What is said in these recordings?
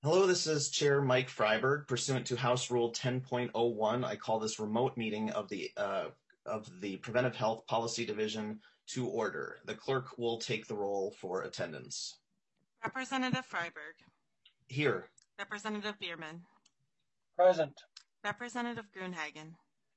Hello, this is Chair Mike Freiberg. Pursuant to House Rule 10.01, I call this remote meeting of the Preventive Health Policy Division to order. The clerk will take the roll for attendance. Representative Freiberg. Here. Representative Bierman. Present. Representative Gruenhagen.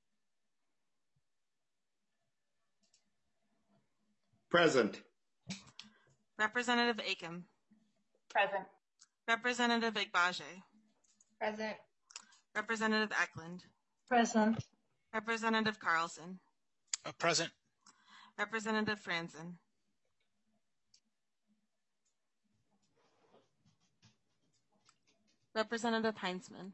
Present. Representative Acom. Present. Representative Igbaje. Present. Representative Eklund. Present. Representative Carlson. Present. Representative Franzen. Representative Heinzman.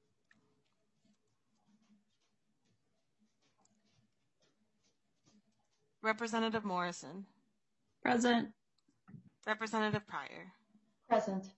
Representative Morrison. Present. Representative Pryor. Present.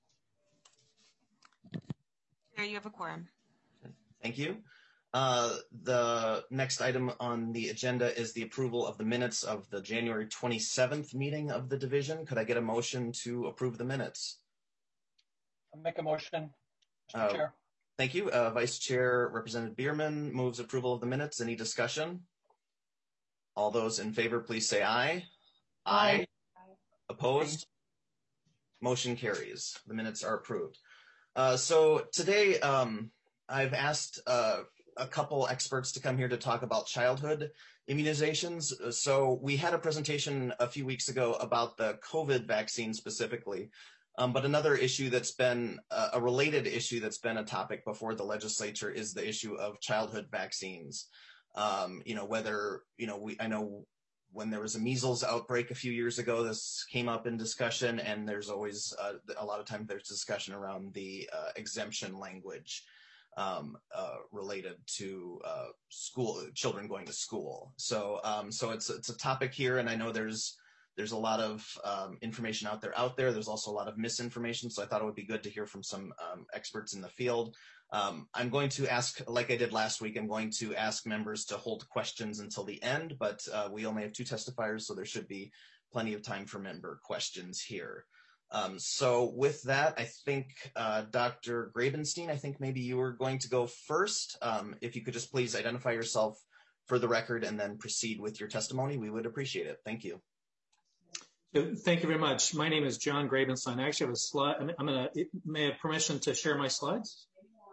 Chair, you have a quorum. Thank you. The next item on the agenda is the approval of the minutes of the January 27th meeting of the division. Could I get a motion to approve the minutes? I'll make a motion, Mr. Chair. Thank you. Vice Chair Representative Bierman moves approval of the minutes. Any discussion? All those in favor, please say aye. Aye. Opposed? Motion carries. The minutes are approved. So today I've asked a couple experts to come here to talk about childhood immunizations. So we had a presentation a few weeks ago about the COVID vaccine specifically. But another issue that's been a related issue that's been a topic before the legislature is the issue of childhood vaccines. I know when there was a measles outbreak a few years ago, this came up in discussion, and there's always a lot of time there's discussion around the exemption language related to children going to school. So it's a topic here, and I know there's a lot of information out there. There's also a lot of misinformation, so I thought it would be good to hear from some experts in the field. I'm going to ask, like I did last week, I'm going to ask members to hold questions until the end, but we only have 2 testifiers, so there should be plenty of time for member questions here. So with that, I think Dr. Grabenstein, I think maybe you were going to go first. If you could just please identify yourself for the record and then proceed with your testimony, we would appreciate it. Thank you. Thank you very much. My name is John Grabenstein. I actually have a slide. May I have permission to share my slides?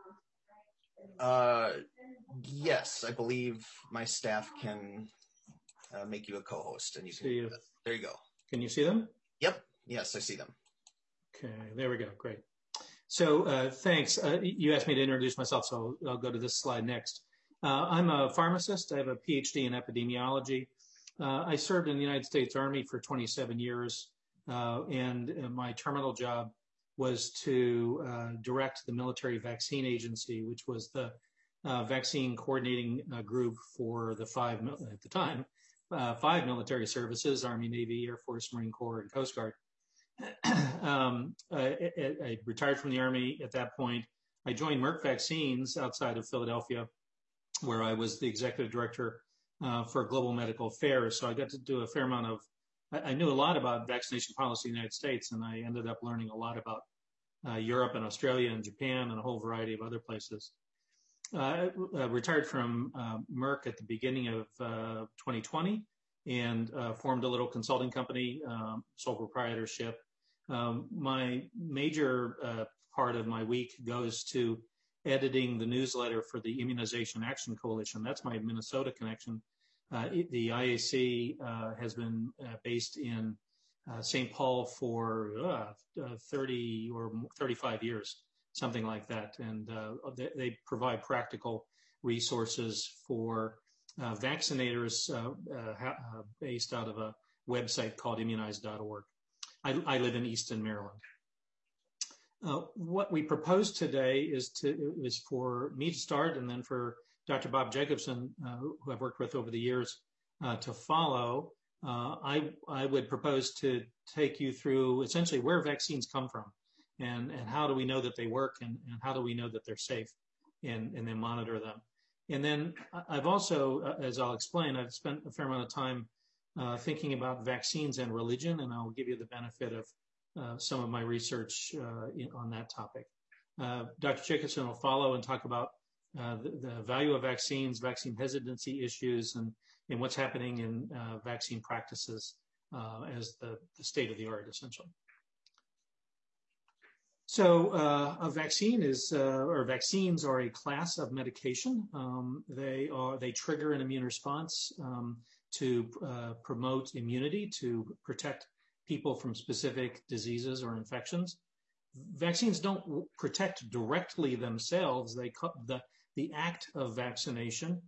Yes, I believe my staff can make you a co-host, and you can. There you go. Can you see them? Yep. Yes, I see them. Okay, there we go. Great. So thanks. You asked me to introduce myself, so I'll go to this slide next. I'm a pharmacist. I have a PhD in epidemiology. I served in the United States Army for 27 years, and my terminal job was to direct the Military Vaccine Agency, which was the vaccine coordinating group for the 5 military services: Army, Navy, Air Force, Marine Corps, and Coast Guard. I retired from the Army at that point. I joined Merck Vaccines outside of Philadelphia, where I was the executive director for global medical affairs. So I got to do a fair amount of, I knew a lot about vaccination policy in the United States, and I ended up learning a lot about Europe and Australia and Japan and a whole variety of other places. I retired from Merck at the beginning of 2020 and formed a little consulting company, sole proprietorship. My major part of my week goes to editing the newsletter for the Immunization Action Coalition. That's my Minnesota connection. The IAC has been based in St. Paul for 30 or 35 years, something like that. And they provide practical resources for vaccinators based out of a website called immunize.org. I live in Easton, Maryland. What we propose today is for me to start, and then for Dr. Bob Jacobson, who I've worked with over the years, to follow. I would propose to take you through essentially where vaccines come from, and how do we know that they work, and how do we know that they're safe, and then monitor them. And then I've also, as I'll explain, I've spent a fair amount of time thinking about vaccines and religion, and I'll give you the benefit of some of my research on that topic. Dr. Jacobson will follow and talk about the value of vaccines, vaccine hesitancy issues, and what's happening in vaccine practices as the state of the art, essentially. So a vaccine is, or vaccines are a class of medication. They trigger an immune response to promote immunity, to protect people from specific diseases or infections. Vaccines don't protect directly themselves. The act of vaccination,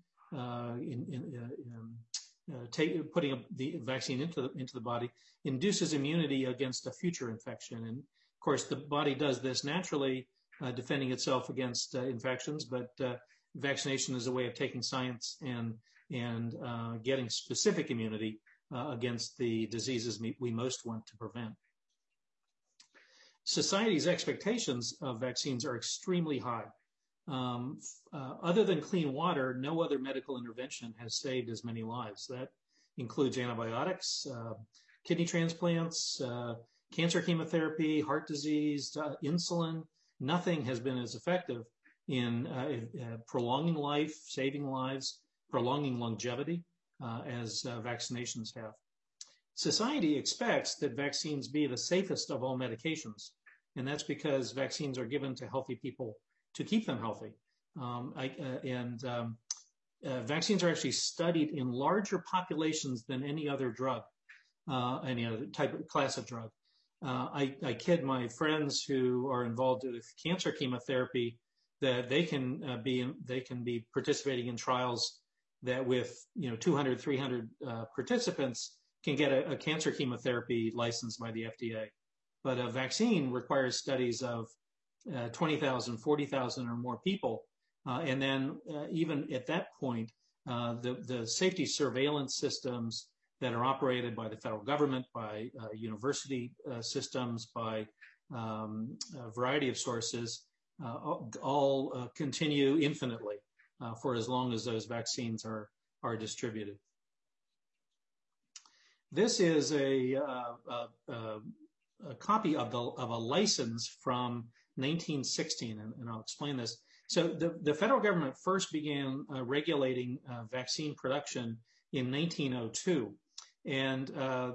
putting the vaccine into the body, induces immunity against a future infection. And of course, the body does this naturally, defending itself against infections. But vaccination is a way of taking science and getting specific immunity against the diseases we most want to prevent. Society's expectations of vaccines are extremely high. Other than clean water, no other medical intervention has saved as many lives. That includes antibiotics, kidney transplants, cancer chemotherapy, heart disease, insulin. Nothing has been as effective in prolonging life, saving lives, prolonging longevity as vaccinations have. Society expects that vaccines be the safest of all medications, and that's because vaccines are given to healthy people to keep them healthy. Vaccines are actually studied in larger populations than any other drug, any other class of drug. I kid my friends who are involved with cancer chemotherapy that they can be participating in trials that with 200, 300 participants can get a cancer chemotherapy license by the FDA. But a vaccine requires studies of 20,000, 40,000 or more people. And then even at that point, the safety surveillance systems that are operated by the federal government, by university systems, by a variety of sources, all continue infinitely for as long as those vaccines are distributed. This is a copy of a license from 1916, and I'll explain this. So the federal government first began regulating vaccine production in 1902, and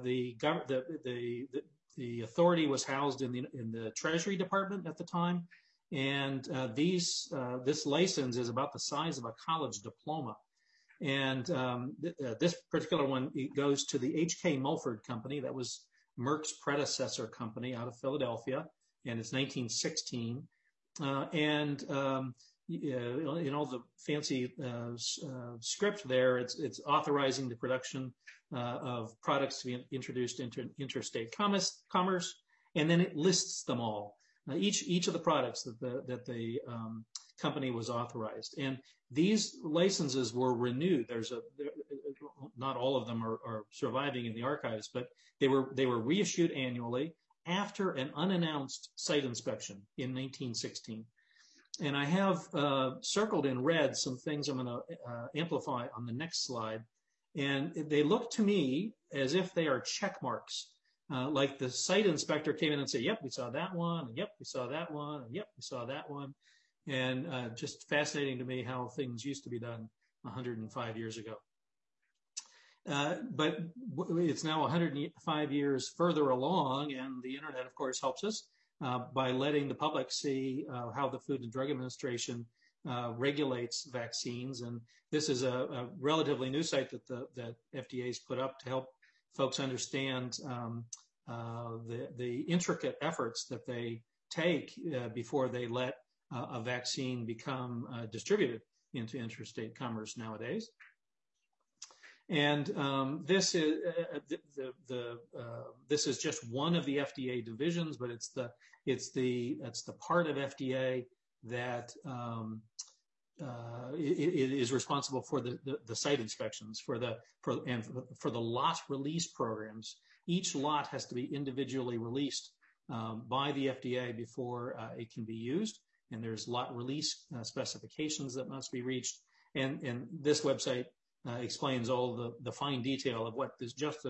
the authority was housed in the Treasury Department at the time, and this license is about the size of a college diploma. And this particular one goes to the H.K. Mulford Company. That was Merck's predecessor company out of Philadelphia, and it's 1916. In all the fancy script there, it's authorizing the production of products to be introduced into interstate commerce, and then it lists them all. Each of the products that the company was authorized, and these licenses were renewed. Not all of them are surviving in the archives, but they were reissued annually after an unannounced site inspection in 1916. And I have circled in red some things I'm going to amplify on the next slide, and they look to me as if they are check marks. Like the site inspector came in and said, yep, we saw that one, and yep, we saw that one, and yep, we saw that one. And just fascinating to me how things used to be done 105 years ago. But it's now 105 years further along, and the internet, of course, helps us by letting the public see how the Food and Drug Administration regulates vaccines. And this is a relatively new site that FDA's put up to help folks understand the intricate efforts that they take before they let a vaccine become distributed into interstate commerce nowadays. And this is just one of the FDA divisions, but it's the part of FDA that it is responsible for the site inspections, for the lot release programs. Each lot has to be individually released by the FDA before it can be used, and there's lot release specifications that must be reached. And this website explains all the fine detail of what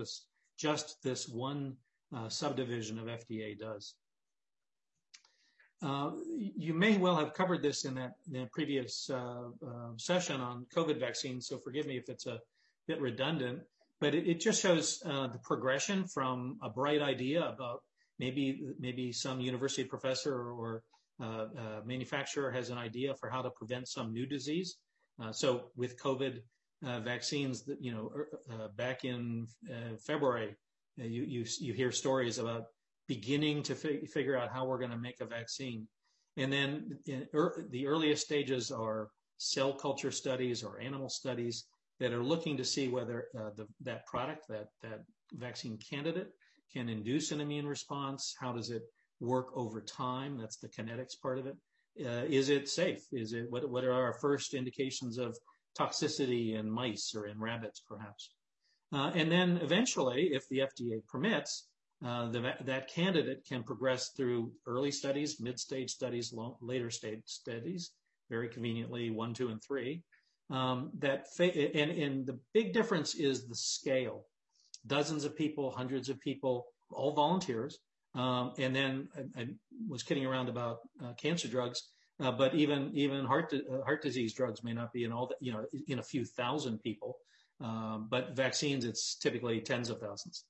just this one subdivision of FDA does. You may well have covered this in the previous session on COVID vaccines, so forgive me if it's a bit redundant, but it just shows the progression from a bright idea about maybe some university professor or manufacturer has an idea for how to prevent some new disease. So with COVID vaccines, back in February, you hear stories about beginning to figure out how we're going to make a vaccine. And then the earliest stages are cell culture studies or animal studies that are looking to see whether that product, that vaccine candidate, can induce an immune response. How does it work over time? That's the kinetics part of it. Is it safe? What are our first indications of toxicity in mice or in rabbits, perhaps? And then eventually, if the FDA permits, that candidate can progress through early studies, mid-stage studies, later stage studies, very conveniently 1, 2, and 3. And the big difference is the scale. Dozens of people, hundreds of people, all volunteers. And then I was kidding around about cancer drugs, but even heart disease drugs may not be in all in a few thousand people. But vaccines, it's typically tens of thousands.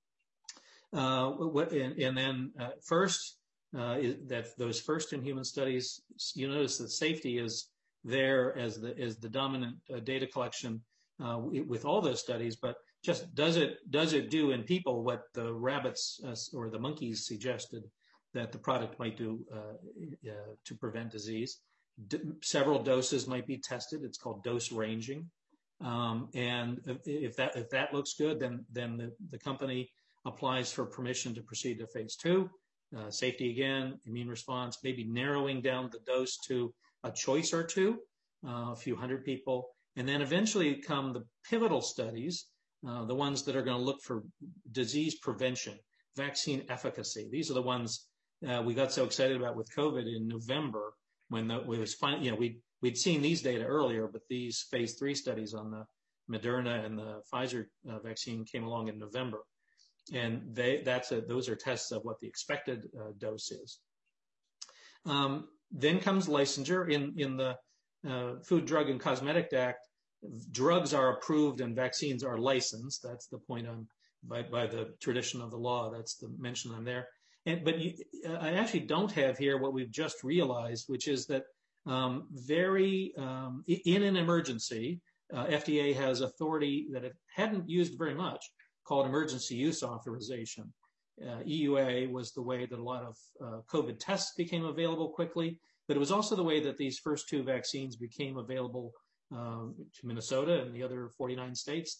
First, those first in human studies, you notice that safety is there as the dominant data collection with all those studies, but just does it do in people what the rabbits or the monkeys suggested that the product might do to prevent disease? Several doses might be tested. It's called dose ranging, and if that looks good, then the company applies for permission to proceed to phase 2. Safety again, immune response, maybe narrowing down the dose to a choice or two, a few hundred people, and then eventually come the pivotal studies, the ones that are going to look for disease prevention, vaccine efficacy. These are the ones we got so excited about with COVID in November when it was finally, we'd seen these data earlier, but these phase 3 studies on the Moderna and the Pfizer vaccine came along in November. And those are tests of what the expected dose is. Then comes licensure. In the Food, Drug, and Cosmetic Act, drugs are approved and vaccines are licensed. That's the point by the tradition of the law. That's the mention on there. But I actually don't have here what we've just realized, which is that in an emergency, FDA has authority that it hadn't used very much, called emergency use authorization. EUA was the way that a lot of COVID tests became available quickly, but it was also the way that these first 2 vaccines became available to Minnesota and the other 49 states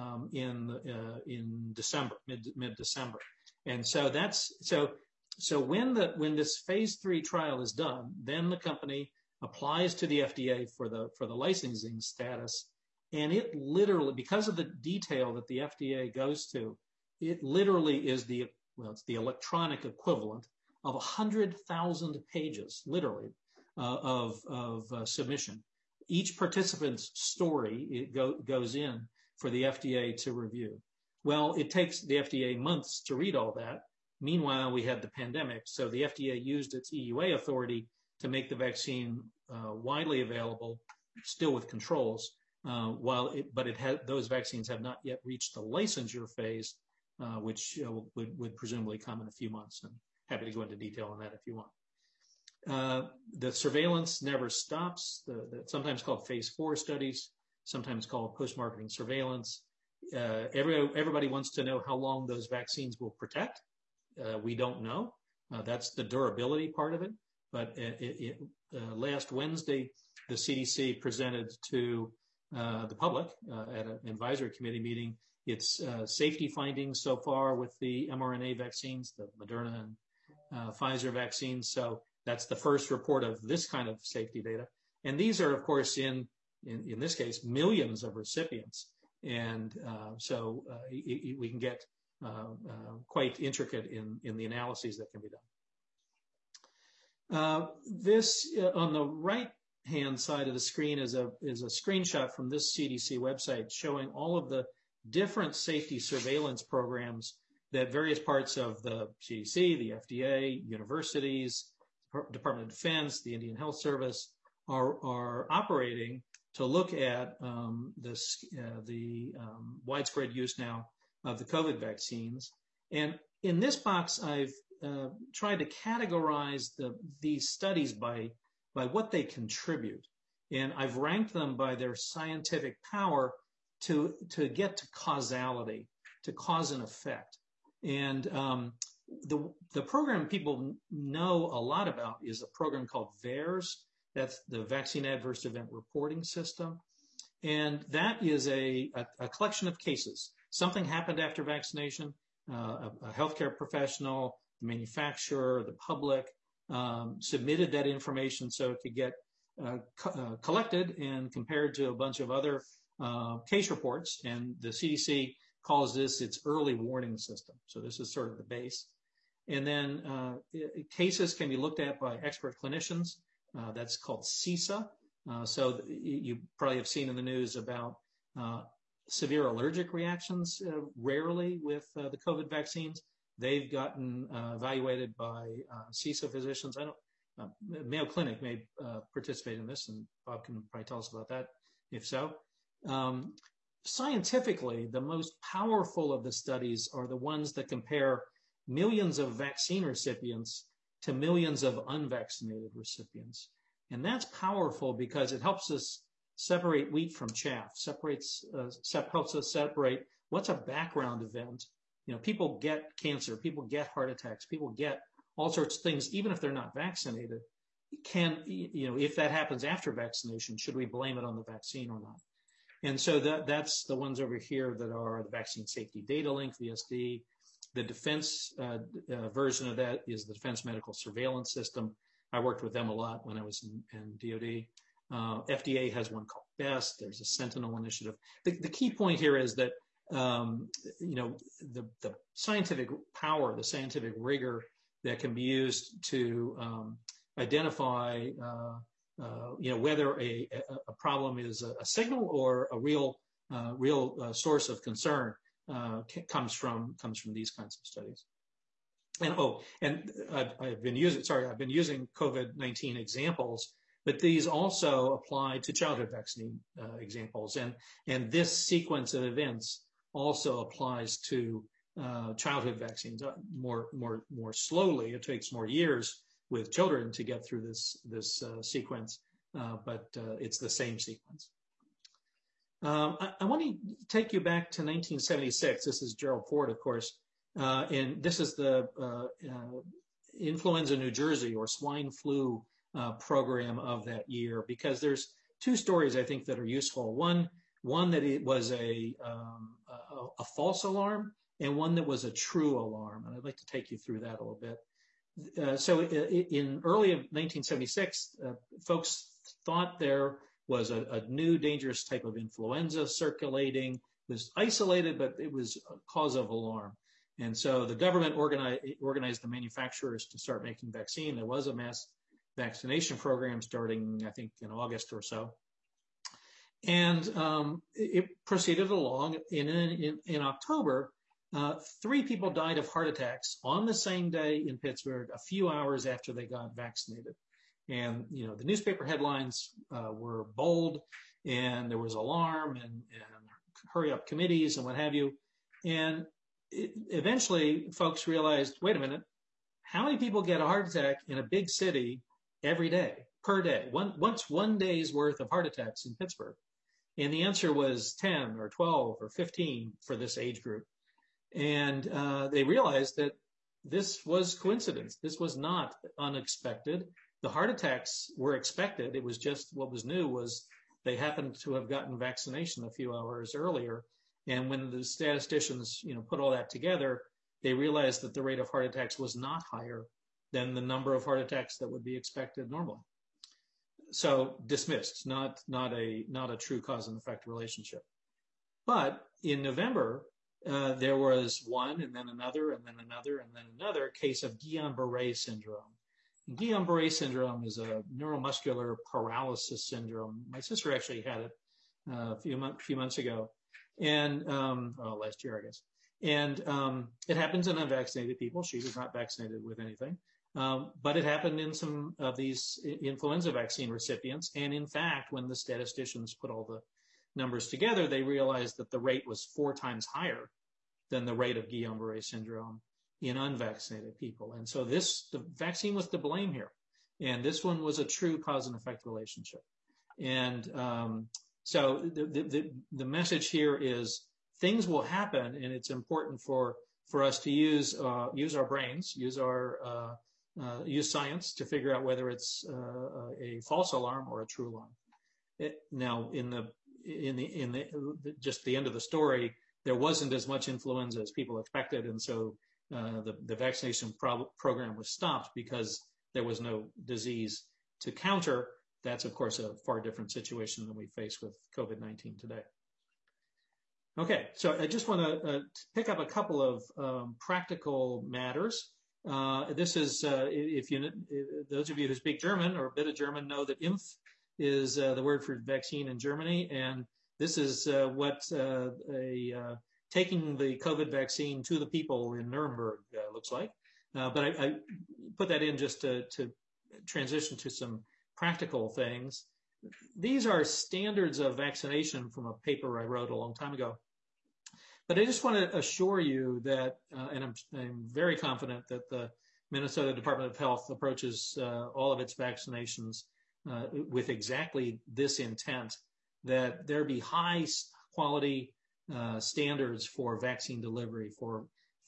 in December, mid-December. And so so when this phase 3 trial is done, then the company applies to the FDA for the licensing status. And it literally, because of the detail that the FDA goes to, it literally is it's the electronic equivalent of 100,000 pages, literally, of submission. Each participant's story goes in for the FDA to review. Well, it takes the FDA months to read all that. Meanwhile, we had the pandemic, so the FDA used its EUA authority to make the vaccine widely available, still with controls. Those vaccines have not yet reached the licensure phase, which would presumably come in a few months. And happy to go into detail on that if you want. The surveillance never stops. Sometimes called phase 4 studies, sometimes called post-marketing surveillance. Everybody wants to know how long those vaccines will protect. We don't know. That's the durability part of it. But last Wednesday, the CDC presented to the public at an advisory committee meeting its safety findings so far with the mRNA vaccines, the Moderna and Pfizer vaccines. So that's the first report of this kind of safety data. And these are, of course, in this case, millions of recipients. And so we can get quite intricate in the analyses that can be done. This on the right-hand side of the screen is a screenshot from this CDC website showing all of the different safety surveillance programs that various parts of the CDC, the FDA, universities, Department of Defense, the Indian Health Service are operating to look at the widespread use now of the COVID vaccines. And in this box, I've tried to categorize these studies by what they contribute. And I've ranked them by their scientific power to get to causality, to cause and effect. And the program people know a lot about is a program called VAERS. That's the Vaccine Adverse Event Reporting System. And that is a collection of cases. Something happened after vaccination, a healthcare professional, the manufacturer, the public submitted that information so it could get collected and compared to a bunch of other case reports. And the CDC calls this its early warning system. So this is sort of the base. And then cases can be looked at by expert clinicians. That's called CISA. So you probably have seen in the news about severe allergic reactions rarely with the COVID vaccines. They've gotten evaluated by CISA physicians. Mayo Clinic may participate in this, and Bob can probably tell us about that, if so. Scientifically, the most powerful of the studies are the ones that compare millions of vaccine recipients to millions of unvaccinated recipients. And that's powerful because it helps us separate wheat from chaff, helps us separate what's a background event. You know, people get cancer, people get heart attacks, people get all sorts of things, even if they're not vaccinated. If that happens after vaccination, should we blame it on the vaccine or not? And so that's the ones over here that are the Vaccine Safety Data Link, VSD. The defense version of that is the Defense Medical Surveillance System. I worked with them a lot when I was in DoD. FDA has one called BEST. There's a Sentinel initiative. The key point here is that the scientific power, the scientific rigor that can be used to identify whether a problem is a signal or a real source of concern comes from these kinds of studies. And I've been using COVID-19 examples, but these also apply to childhood vaccine examples, and this sequence of events also applies to childhood vaccines more slowly. It takes more years with children to get through this sequence, but it's the same sequence. I want to take you back to 1976. This is Gerald Ford, of course, and this is the Influenza New Jersey or swine flu program of that year, because there's two stories I think that are useful. One that it was a false alarm, and one that was a true alarm. And I'd like to take you through that a little bit. So in early of 1976, folks thought there was a new dangerous type of influenza circulating. It was isolated, but it was a cause of alarm. And so the government organized the manufacturers to start making vaccine. There was a mass vaccination program starting, I think, in August or so. And it proceeded along. In October, 3 people died of heart attacks on the same day in Pittsburgh, a few hours after they got vaccinated. And, the newspaper headlines were bold, and there was alarm and hurry up committees and what have you. And eventually folks realized, wait a minute, how many people get a heart attack in a big city every day, per day? What's one day's worth of heart attacks in Pittsburgh? And the answer was 10 or 12 or 15 for this age group. And they realized that this was coincidence. This was not unexpected. The heart attacks were expected. It was just what was new was they happened to have gotten vaccination a few hours earlier. And when the statisticians, put all that together, they realized that the rate of heart attacks was not higher than the number of heart attacks that would be expected normally. So dismissed, not a true cause and effect relationship. But in November, there was one, and then another, and then another, and then another case of Guillain-Barré syndrome. Guillain-Barré syndrome is a neuromuscular paralysis syndrome. My sister actually had it a few months ago, and last year, I guess. And it happens in unvaccinated people. She was not vaccinated with anything. But it happened in some of these influenza vaccine recipients. And in fact, when the statisticians put all the numbers together, they realized that the rate was 4 times higher than the rate of Guillain-Barré syndrome in unvaccinated people. And so the vaccine was to blame here. And this one was a true cause and effect relationship. And so the message here is things will happen, and it's important for us to use our brains, use science to figure out whether it's a false alarm or a true alarm. Now, in just the end of the story, there wasn't as much influenza as people expected, and so the vaccination program was stopped because there was no disease to counter. That's, of course, a far different situation than we face with COVID-19 today. Okay, so I just want to pick up a couple of practical matters. This is, those of you who speak German or a bit of German know that Impf is the word for vaccine in Germany, and this is what taking the COVID vaccine to the people in Nuremberg looks like. But I put that in just to transition to some practical things. These are standards of vaccination from a paper I wrote a long time ago. But I just want to assure you that, and I'm very confident that the Minnesota Department of Health approaches all of its vaccinations with exactly this intent, that there be high quality standards for vaccine delivery, for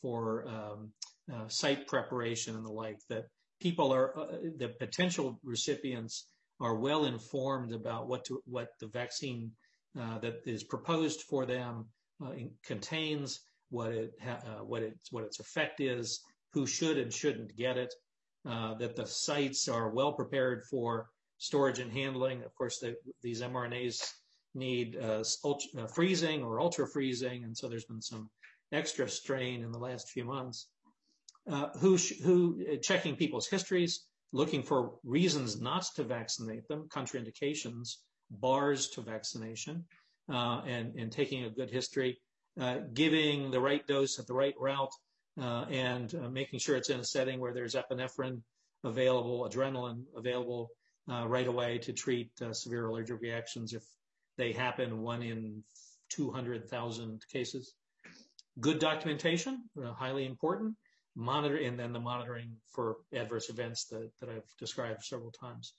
site preparation and the like, that people the potential recipients are well informed about what the vaccine that is proposed for them contains, what its effect is, who should and shouldn't get it, that the sites are well prepared for storage and handling. Of course, these mRNAs need freezing or ultra freezing, and so there's been some extra strain in the last few months. Who checking people's histories, looking for reasons not to vaccinate them, contraindications, bars to vaccination, and taking a good history, giving the right dose at the right route, and making sure it's in a setting where there's epinephrine available, adrenaline available right away to treat severe allergic reactions if they happen, 1 in 200,000 cases. Good documentation, highly important. And then the monitoring for adverse events that I've described several times.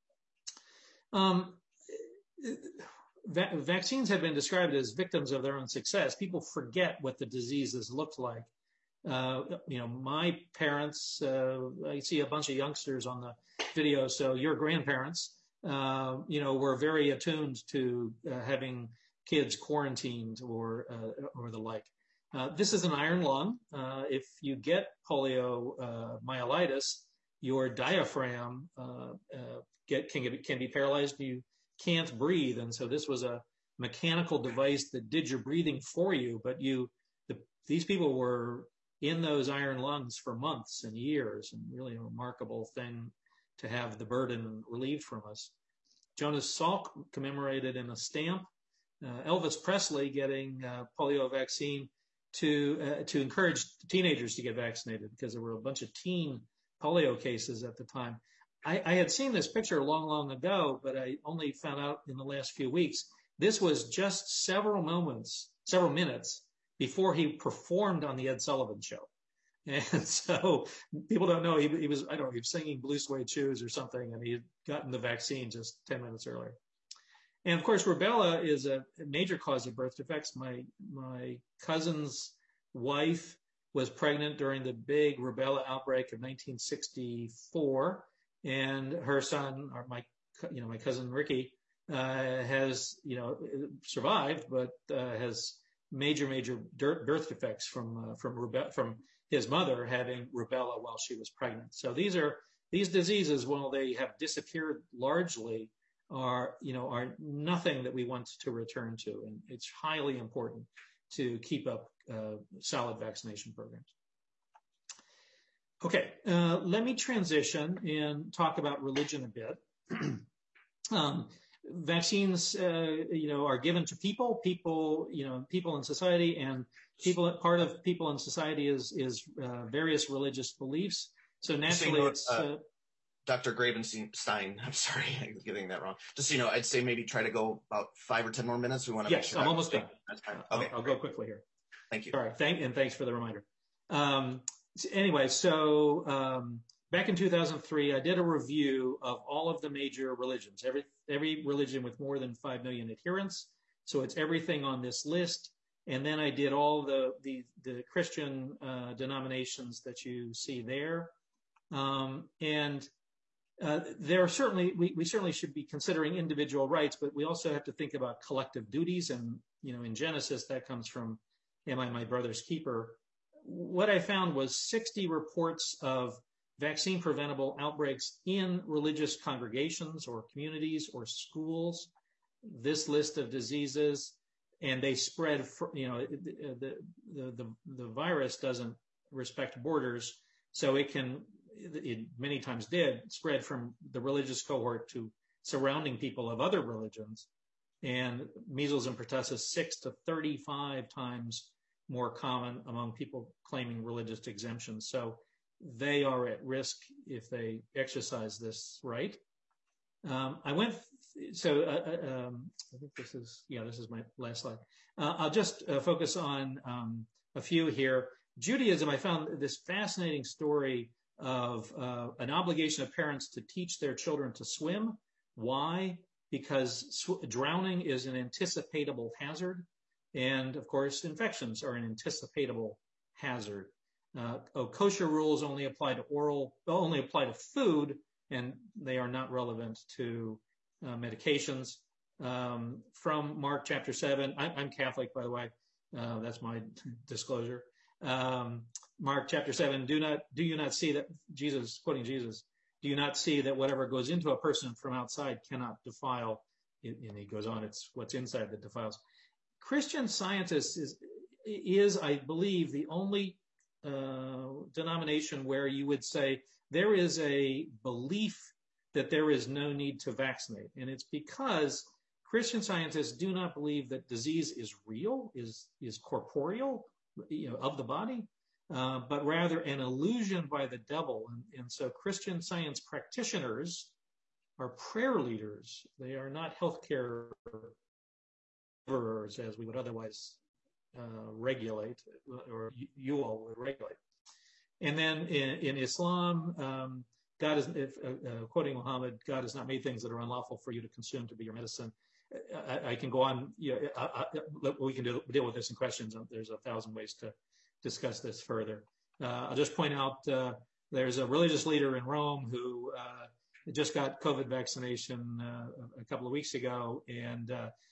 Vaccines have been described as victims of their own success. People forget what the diseases looked like. My parents, I see a bunch of youngsters on the video, so your grandparents, were very attuned to having kids quarantined or the like. This is an iron lung. If you get poliomyelitis, your diaphragm can be paralyzed. You can't breathe, and so this was a mechanical device that did your breathing for you. But these people were in those iron lungs for months and years, and really a remarkable thing to have the burden relieved from us. Jonas Salk commemorated in a stamp. Elvis Presley getting polio vaccine to encourage teenagers to get vaccinated, because there were a bunch of teen polio cases at the time. I had seen this picture long, long ago, but I only found out in the last few weeks. This was just several minutes before he performed on the Ed Sullivan Show. And so people don't know, he was singing Blue Suede Shoes or something, and he had gotten the vaccine just 10 minutes earlier. And of course, rubella is a major cause of birth defects. My cousin's wife was pregnant during the big rubella outbreak of 1964, and her son, or my cousin Ricky, has survived, but has major birth defects from his mother having rubella while she was pregnant. So these diseases, while they have disappeared largely, are nothing that we want to return to, and it's highly important to keep up solid vaccination programs. Okay, let me transition and talk about religion a bit. Vaccines, are given to people in society, and part of people in society is various religious beliefs. So naturally, it's Dr. Gravenstein. I'm sorry, I'm getting that wrong. Just so you know, I'd say maybe try to go about 5 or 10 more minutes. We want to make sure. I'm almost done. That's fine. Okay, I'll go quickly here. Thank you. All right, thanks for the reminder. Anyway, so back in 2003, I did a review of all of the major religions, every religion with more than 5 million adherents. So it's everything on this list. And then I did all the Christian denominations that you see there. There are certainly, we certainly should be considering individual rights, but we also have to think about collective duties. And, in Genesis, that comes from Am I My Brother's Keeper? What I found was 60 reports of vaccine preventable outbreaks in religious congregations or communities or schools. This list of diseases, and they spread, the virus doesn't respect borders. So it many times did spread from the religious cohort to surrounding people of other religions. And measles and pertussis 6 to 35 times more common among people claiming religious exemptions. So they are at risk if they exercise this right. I think this is my last slide. I'll just focus on a few here. Judaism, I found this fascinating story of an obligation of parents to teach their children to swim. Why? Because drowning is an anticipatable hazard. And of course, infections are an anticipatable hazard. Kosher rules only apply to food, and they are not relevant to medications. From Mark chapter 7, I'm Catholic, by the way. That's my disclosure. Mark chapter 7, do you not see that Jesus, quoting Jesus, do you not see that whatever goes into a person from outside cannot defile? And he goes on, it's what's inside that defiles. Christian Science is, I believe, the only denomination where you would say there is a belief that there is no need to vaccinate. And it's because Christian scientists do not believe that disease is real, is corporeal, of the body, but rather an illusion by the devil. And so Christian Science practitioners are prayer leaders. They are not healthcare laborers as we would otherwise regulate, or you all would regulate. And then in Islam, God is, quoting Muhammad, God has not made things that are unlawful for you to consume to be your medicine. I can go on. We can deal with this in questions. There's 1,000 ways to discuss this further. I'll just point out there's a religious leader in Rome who just got COVID vaccination a couple of weeks ago, and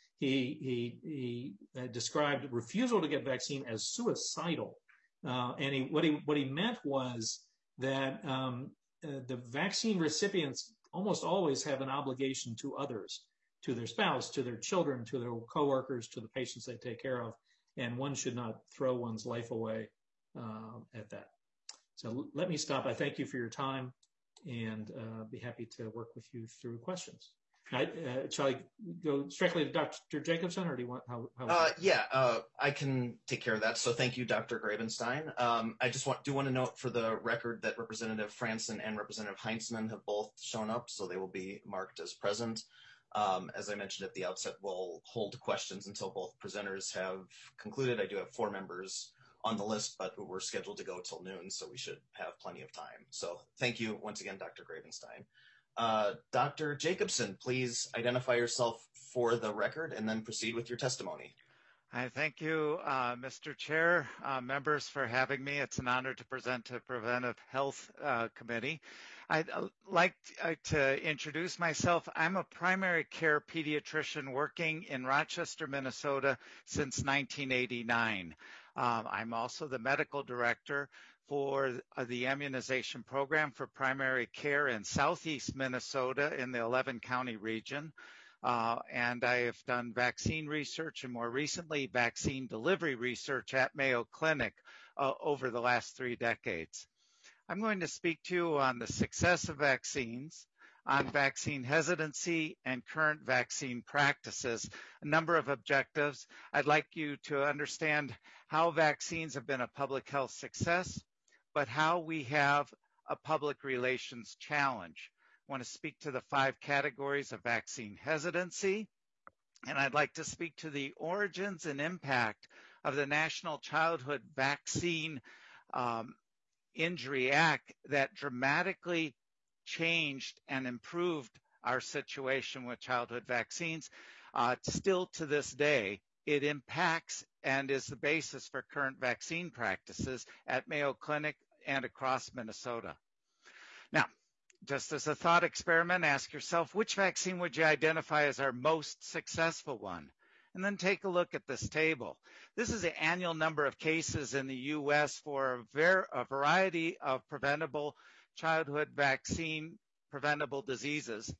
he described refusal to get vaccine as suicidal. And what he meant was that the vaccine recipients almost always have an obligation to others, to their spouse, to their children, to their coworkers, to the patients they take care of, and one should not throw one's life away at that. So let me stop. I thank you for your time, and be happy to work with you through questions. Shall I go strictly to Dr. Jacobson, or do you want I can take care of that. So thank you, Dr. Gravenstein. I just want to note for the record that Representative Franson and Representative Heinzman have both shown up, so they will be marked as present. As I mentioned at the outset, we'll hold questions until both presenters have concluded. I do have 4 members on the list, but we're scheduled to go till noon, so we should have plenty of time. So thank you once again, Dr. Gravenstein. Dr. Jacobson, please identify yourself for the record and then proceed with your testimony. I thank you, Mr. Chair, members, for having me. It's an honor to present to Preventive Health Committee. I'd like to introduce myself. I'm a primary care pediatrician working in Rochester, Minnesota since 1989. I'm also the medical director for the immunization program for primary care in Southeast Minnesota in the 11-county region. And I have done vaccine research and more recently vaccine delivery research at Mayo Clinic over the last 3 decades. I'm going to speak to you on the success of vaccines, on vaccine hesitancy and current vaccine practices, a number of objectives. I'd like you to understand how vaccines have been a public health success, but how we have a public relations challenge. I want to speak to the 5 categories of vaccine hesitancy, and I'd like to speak to the origins and impact of the National Childhood Vaccine Injury Act that dramatically changed and improved our situation with childhood vaccines. Still to this day, it impacts and is the basis for current vaccine practices at Mayo Clinic and across Minnesota. Now, just as a thought experiment, ask yourself, which vaccine would you identify as our most successful one? And then take a look at this table. This is the annual number of cases in the U.S. for a variety of preventable childhood vaccine preventable diseases.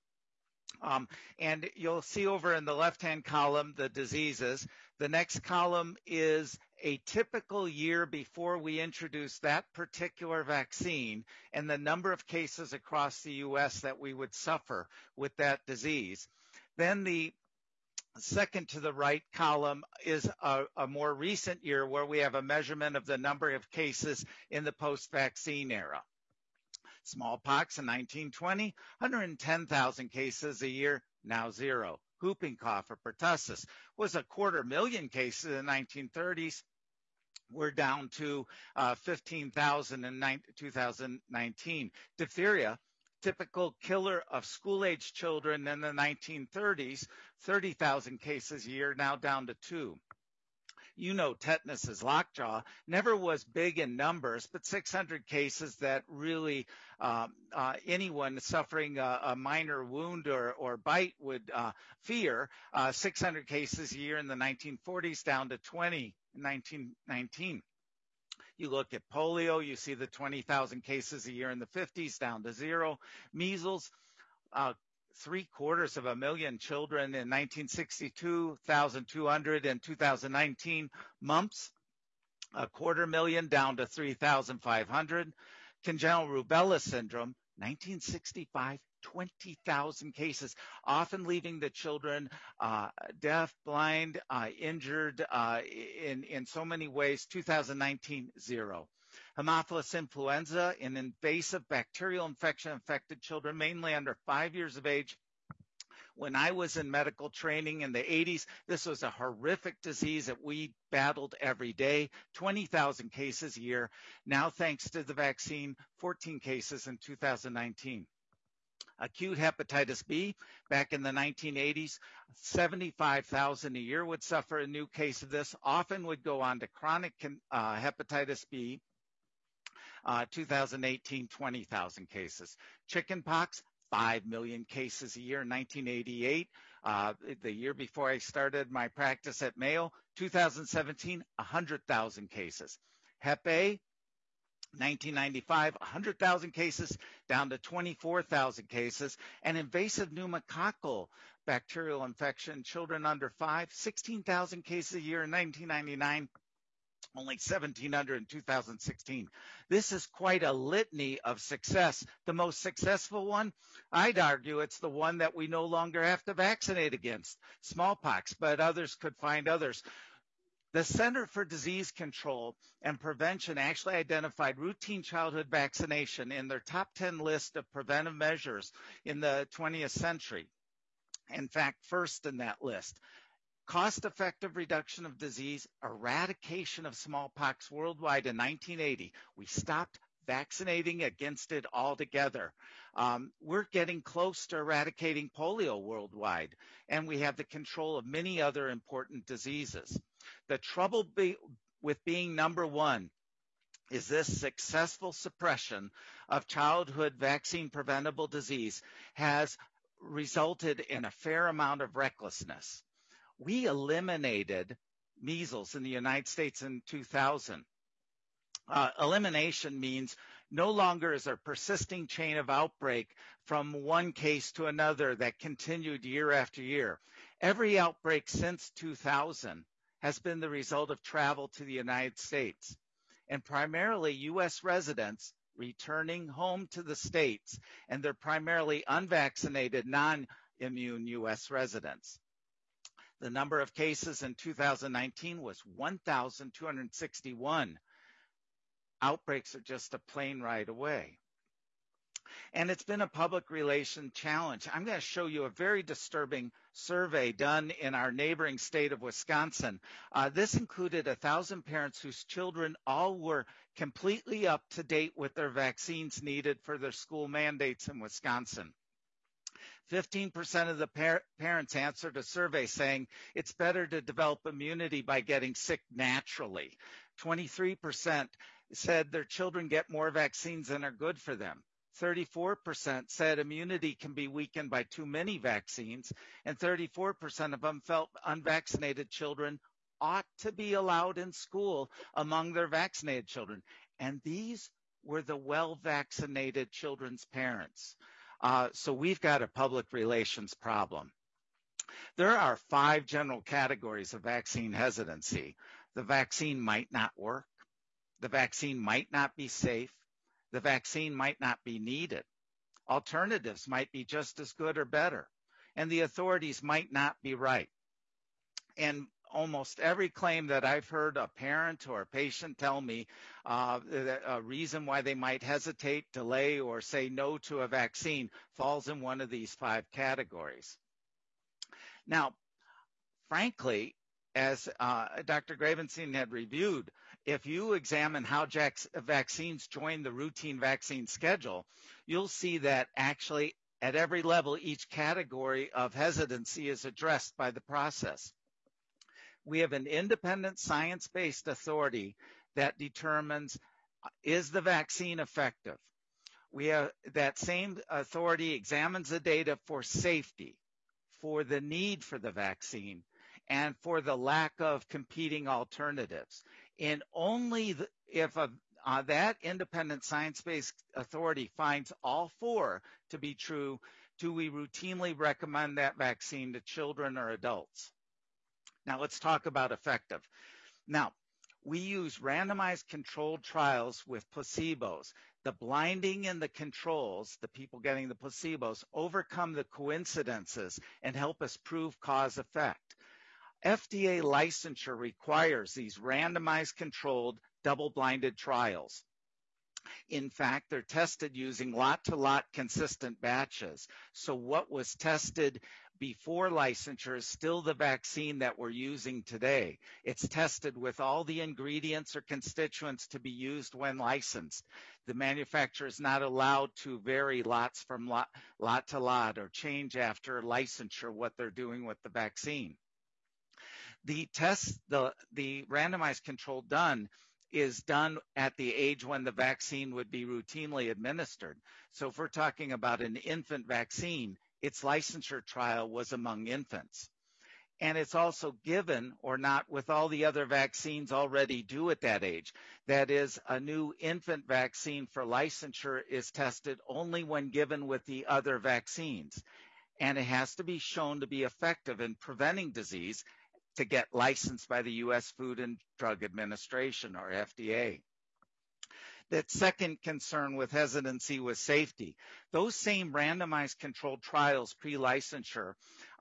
And you'll see over in the left-hand column the diseases. The next column is a typical year before we introduce that particular vaccine and the number of cases across the U.S. that we would suffer with that disease. Then the second to the right column is a more recent year where we have a measurement of the number of cases in the post-vaccine era. Smallpox in 1920, 110,000 cases a year, now 0. Whooping cough or pertussis was 250,000 cases in the 1930s. We're down to 15,000 in 2019. Diphtheria, typical killer of school-age children in the 1930s, 30,000 cases a year, now down to 2. You know, tetanus is lockjaw, never was big in numbers, but 600 cases that really anyone suffering a minor wound or bite would fear. 600 cases a year in the 1940s, down to 20 in 1919. You look at polio, you see the 20,000 cases a year in the 50s, down to 0. Measles, 750,000 children in 1962, 1,200 in 2019. Mumps, 250,000 down to 3,500. Congenital rubella syndrome, 1965, 20,000 cases, often leaving the children deaf, blind, injured in so many ways. 2019, 0. Haemophilus influenza, an invasive bacterial infection affected children mainly under 5 years of age. When I was in medical training in the 80s, this was a horrific disease that we battled every day, 20,000 cases a year. Now, thanks to the vaccine, 14 cases in 2019. Acute hepatitis B, back in the 1980s, 75,000 a year would suffer a new case of this, often would go on to chronic hepatitis B. 2018, 20,000 cases. Chickenpox, 5 million cases a year in 1988. The year before I started my practice at Mayo, 2017, 100,000 cases. Hep A, 1995, 100,000 cases down to 24,000 cases. And invasive pneumococcal bacterial infection, children under 5, 16,000 cases a year in 1999. Only 1,700 in 2016. This is quite a litany of success. The most successful one, I'd argue it's the one that we no longer have to vaccinate against, smallpox, but others could find others. The Center for Disease Control and Prevention actually identified routine childhood vaccination in their top 10 list of preventive measures in the 20th century. In fact, first in that list. Cost-effective reduction of disease, eradication of smallpox worldwide in 1980. We stopped vaccinating against it altogether. We're getting close to eradicating polio worldwide, and we have the control of many other important diseases. The trouble with being number one is this successful suppression of childhood vaccine preventable disease has resulted in a fair amount of recklessness. We eliminated measles in the United States in 2000. Elimination means no longer is there a persisting chain of outbreak from one case to another that continued year after year. Every outbreak since 2000 has been the result of travel to the United States, and primarily U.S. residents returning home to the States, and they're primarily unvaccinated, non-immune U.S. residents. The number of cases in 2019 was 1,261. Outbreaks are just a plane ride away. And it's been a public relations challenge. I'm going to show you a very disturbing survey done in our neighboring state of Wisconsin. This included 1,000 parents whose children all were completely up to date with their vaccines needed for their school mandates in Wisconsin. 15% of the parents answered a survey saying it's better to develop immunity by getting sick naturally. 23% said their children get more vaccines than are good for them. 34% said immunity can be weakened by too many vaccines, and 34% of them felt unvaccinated children ought to be allowed in school among their vaccinated children. And these were the well-vaccinated children's parents. So we've got a public relations problem. There are 5 general categories of vaccine hesitancy. The vaccine might not work. The vaccine might not be safe. The vaccine might not be needed. Alternatives might be just as good or better. And the authorities might not be right. And almost every claim that I've heard a parent or a patient tell me a reason why they might hesitate, delay, or say no to a vaccine falls in one of these 5 categories. Now, frankly, as Dr. Gravenstein had reviewed, if you examine how vaccines join the routine vaccine schedule, you'll see that actually at every level, each category of hesitancy is addressed by the process. We have an independent science-based authority that determines, is the vaccine effective? We have that same authority examines the data for safety, for the need for the vaccine, and for the lack of competing alternatives. And only if that independent science-based authority finds all 4 to be true, do we routinely recommend that vaccine to children or adults. Now let's talk about effective. Now, we use randomized controlled trials with placebos. The blinding in the controls, the people getting the placebos, overcome the coincidences and help us prove cause effect. FDA licensure requires these randomized controlled double-blinded trials. In fact, they're tested using lot-to-lot consistent batches. So what was tested before licensure is still the vaccine that we're using today. It's tested with all the ingredients or constituents to be used when licensed. The manufacturer is not allowed to vary lots from lot to lot or change after licensure what they're doing with the vaccine. The test, the randomized control done is done at the age when the vaccine would be routinely administered. So if we're talking about an infant vaccine, its licensure trial was among infants. And it's also given or not with all the other vaccines already due at that age. That is, a new infant vaccine for licensure is tested only when given with the other vaccines. And it has to be shown to be effective in preventing disease to get licensed by the U.S. Food and Drug Administration, or FDA. That second concern with hesitancy was safety. Those same randomized controlled trials pre-licensure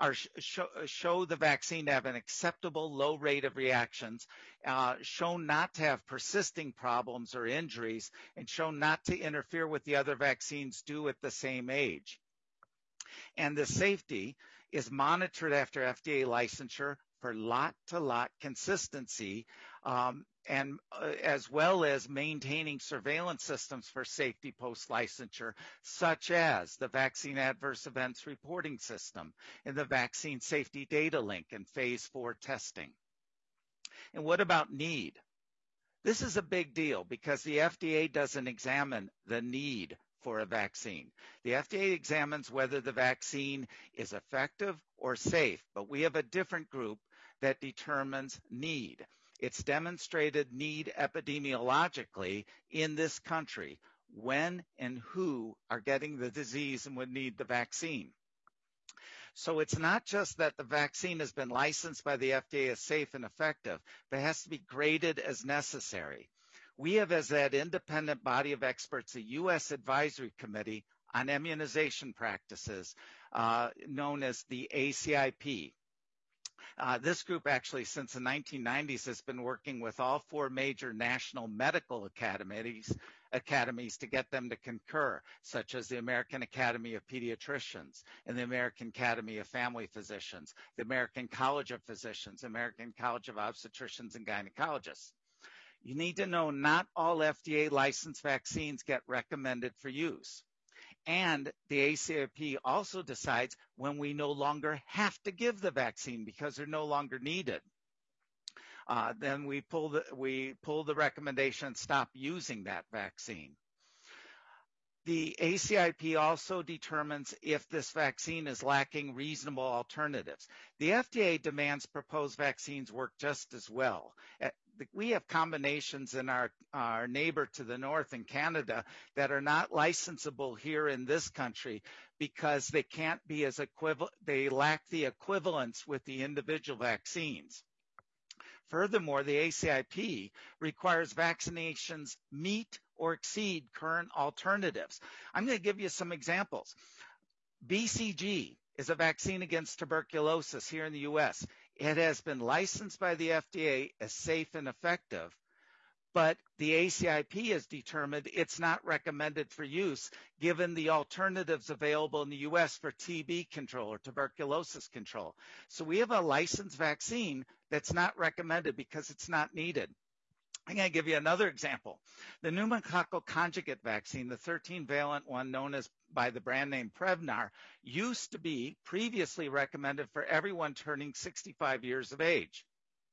show the vaccine to have an acceptable low rate of reactions, shown not to have persisting problems or injuries, and shown not to interfere with the other vaccines due at the same age. And the safety is monitored after FDA licensure for lot-to-lot consistency, and as well as maintaining surveillance systems for safety post-licensure, such as the Vaccine Adverse Events Reporting System and the Vaccine Safety Data Link and Phase 4 testing. And what about need? This is a big deal because the FDA doesn't examine the need for a vaccine. The FDA examines whether the vaccine is effective or safe, but we have a different group that determines need. It's demonstrated need epidemiologically in this country when and who are getting the disease and would need the vaccine. So it's not just that the vaccine has been licensed by the FDA as safe and effective, but it has to be graded as necessary. We have, as that independent body of experts, a U.S. Advisory Committee on Immunization Practices, known as the ACIP. This group actually since the 1990s has been working with all 4 major national medical academies academies to get them to concur, such as the American Academy of Pediatricians and the American Academy of Family Physicians, the American College of Physicians, American College of Obstetricians and Gynecologists. You need to know not all FDA licensed vaccines get recommended for use. And the ACIP also decides when we no longer have to give the vaccine because they're no longer needed. Then we pull the recommendation and stop using that vaccine. The ACIP also determines if this vaccine is lacking reasonable alternatives. The FDA demands proposed vaccines work just as well. We have combinations in our neighbor to the north in Canada that are not licensable here in this country because they can't be as equivalent, they lack the equivalence with the individual vaccines. Furthermore, the ACIP requires vaccinations meet or exceed current alternatives. I'm going to give you some examples. BCG is a vaccine against tuberculosis here in the U.S. It has been licensed by the FDA as safe and effective, but the ACIP has determined it's not recommended for use given the alternatives available in the U.S. for TB control or tuberculosis control. So we have a licensed vaccine that's not recommended because it's not needed. I'm going to give you another example. The pneumococcal conjugate vaccine, the 13-valent one known as by the brand name Prevnar, used to be previously recommended for everyone turning 65 years of age.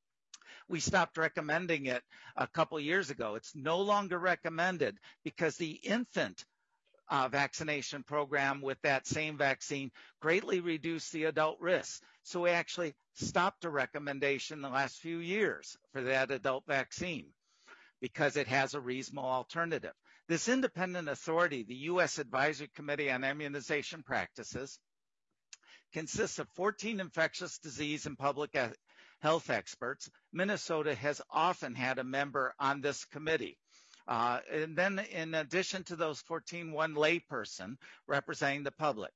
We stopped recommending it a couple years ago. It's no longer recommended because the infant vaccination program with that same vaccine greatly reduced the adult risk. So we actually stopped a recommendation the last few years for that adult vaccine because it has a reasonable alternative. This independent authority, the U.S. Advisory Committee on Immunization Practices, consists of 14 infectious disease and public health experts. Minnesota has often had a member on this committee. And then in addition to those 14, one layperson representing the public.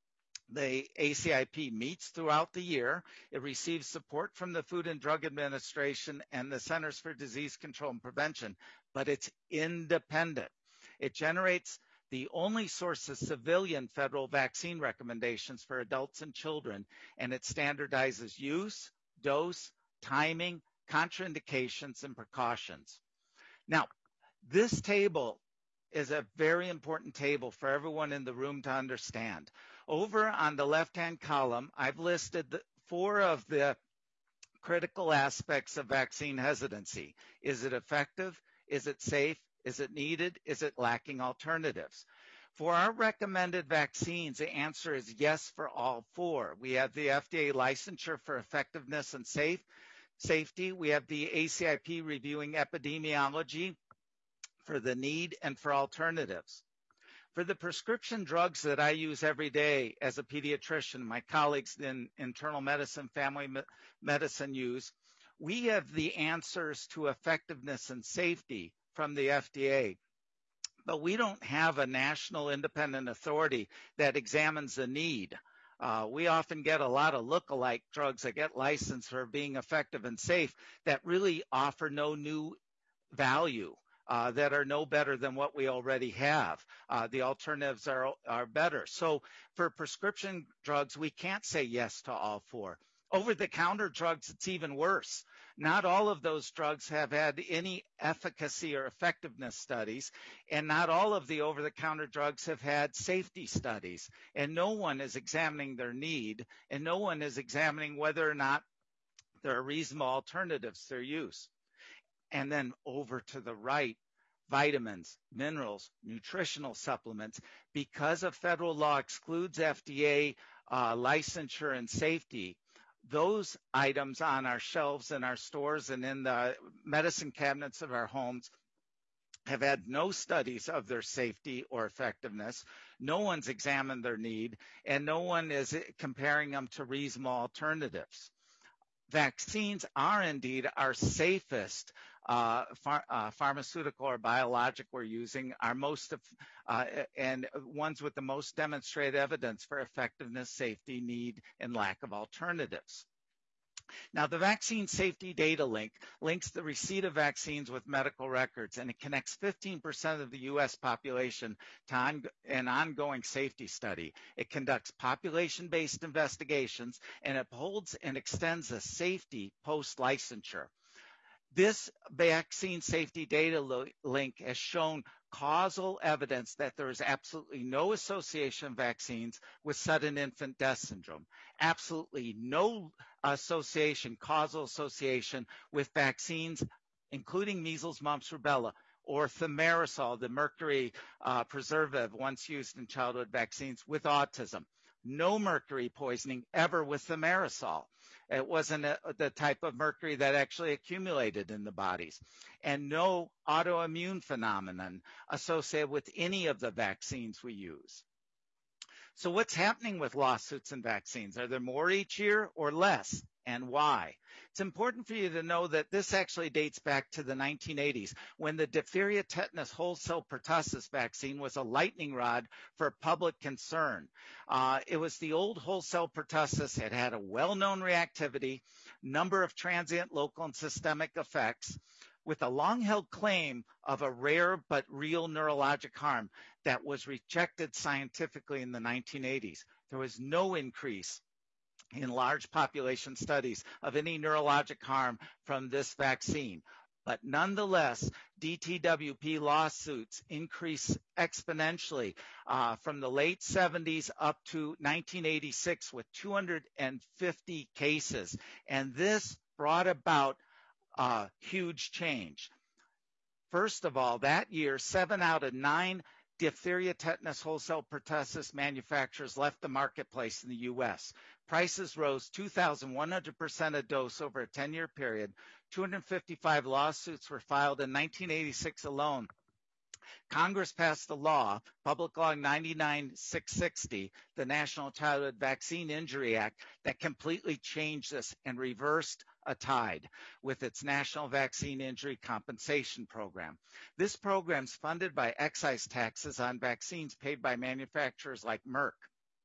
The ACIP meets throughout the year. It receives support from the Food and Drug Administration and the Centers for Disease Control and Prevention, but it's independent. It generates the only source of civilian federal vaccine recommendations for adults and children, and it standardizes use, dose, timing, contraindications, and precautions. Now, this table is a very important table for everyone in the room to understand. Over on the left-hand column, I've listed 4 of the critical aspects of vaccine hesitancy. Is it effective? Is it safe? Is it needed? Is it lacking alternatives? For our recommended vaccines, the answer is yes for all 4. We have the FDA licensure for effectiveness and safety. We have the ACIP reviewing epidemiology for the need and for alternatives. For the prescription drugs that I use every day as a pediatrician, my colleagues in internal medicine, family medicine use, we have the answers to effectiveness and safety from the FDA. But we don't have a national independent authority that examines the need. We often get a lot of look-alike drugs that get licensed for being effective and safe that really offer no new value. That are no better than what we already have. The alternatives are better. So for prescription drugs, we can't say yes to all 4. Over-the-counter drugs, it's even worse. Not all of those drugs have had any efficacy or effectiveness studies, and not all of the over-the-counter drugs have had safety studies, and no one is examining their need, and no one is examining whether or not there are reasonable alternatives to their use. And then over to the right, vitamins, minerals, nutritional supplements, because of federal law excludes FDA licensure and safety, those items on our shelves in our stores and in the medicine cabinets of our homes have had no studies of their safety or effectiveness. No one's examined their need, and no one is comparing them to reasonable alternatives. Vaccines are indeed our safest pharmaceutical or biologic we're using, our most and ones with the most demonstrated evidence for effectiveness, safety, need, and lack of alternatives. Now, the Vaccine Safety Data Link links the receipt of vaccines with medical records, and it connects 15% of the U.S. population to an ongoing safety study. It conducts population-based investigations and upholds and extends the safety post-licensure. This Vaccine Safety Data Link has shown causal evidence that there is absolutely no association of vaccines with sudden infant death syndrome, absolutely no causal association with vaccines, including measles, mumps, rubella, or thimerosal, the mercury preservative once used in childhood vaccines, with autism. No mercury poisoning ever with thimerosal. It wasn't the type of mercury that actually accumulated in the bodies. And no autoimmune phenomenon associated with any of the vaccines we use. So what's happening with lawsuits and vaccines? Are there more each year or less? And why? It's important for you to know that this actually dates back to the 1980s when the diphtheria, tetanus, whole cell pertussis vaccine was a lightning rod for public concern. It was the old whole cell pertussis. It had a well-known reactivity, number of transient, local, and systemic effects, with a long-held claim of a rare but real neurologic harm that was rejected scientifically in the 1980s. There was no increase in large population studies of any neurologic harm from this vaccine. But nonetheless, DTWP lawsuits increased exponentially from the late 70s up to 1986 with 250 cases. And this brought about huge change. First of all, that year, 7 out of 9 diphtheria, tetanus, whole cell pertussis manufacturers left the marketplace in the U.S. Prices rose 2,100% a dose over a 10-year period. 255 lawsuits were filed in 1986 alone. Congress passed the law, Public Law 99-660, the National Childhood Vaccine Injury Act, that completely changed this and reversed a tide with its National Vaccine Injury Compensation Program. This program is funded by excise taxes on vaccines paid by manufacturers like Merck.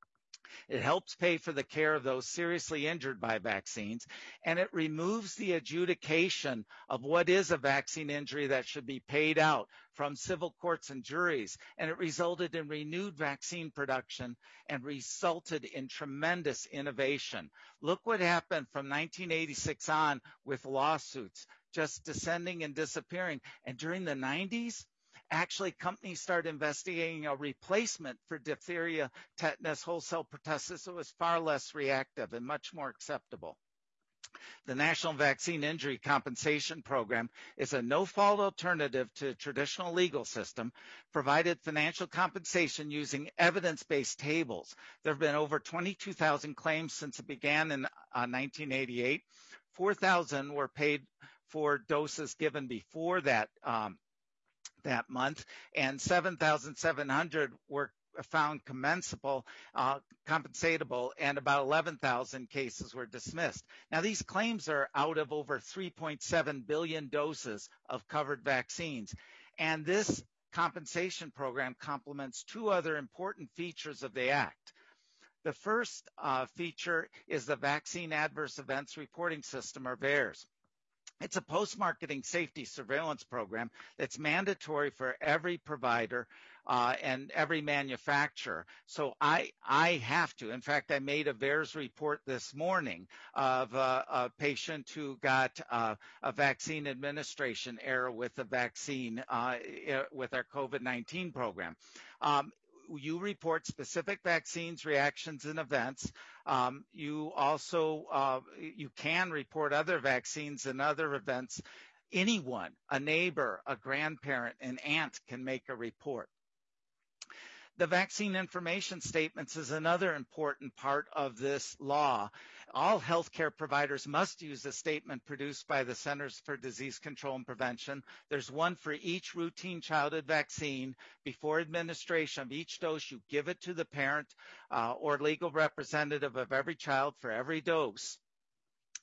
It helps pay for the care of those seriously injured by vaccines, and it removes the adjudication of what is a vaccine injury that should be paid out from civil courts and juries, and it resulted in renewed vaccine production and resulted in tremendous innovation. Look what happened from 1986 on with lawsuits just descending and disappearing, and during the 90s, actually, companies started investigating a replacement for diphtheria, tetanus, whole cell pertussis that was far less reactive and much more acceptable. The National Vaccine Injury Compensation Program is a no-fault alternative to the traditional legal system, provided financial compensation using evidence-based tables. There have been over 22,000 claims since it began in 1988. 4,000 were paid for doses given before that month, and 7,700 were found compensatable, and about 11,000 cases were dismissed. Now, these claims are out of over 3.7 billion doses of covered vaccines, and this compensation program complements 2 other important features of the Act. The first feature is the Vaccine Adverse Events Reporting System, or VAERS. It's a post-marketing safety surveillance program that's mandatory for every provider and every manufacturer. So I have to. In fact, I made a VAERS report this morning of a patient who got a vaccine administration error with the vaccine with our COVID-19 program. You report specific vaccines, reactions, and events. You also you can report other vaccines and other events. Anyone, a neighbor, a grandparent, an aunt can make a report. The vaccine information statements is another important part of this law. All healthcare providers must use a statement produced by the Centers for Disease Control and Prevention. There's one for each routine childhood vaccine. Before administration of each dose, you give it to the parent or legal representative of every child for every dose.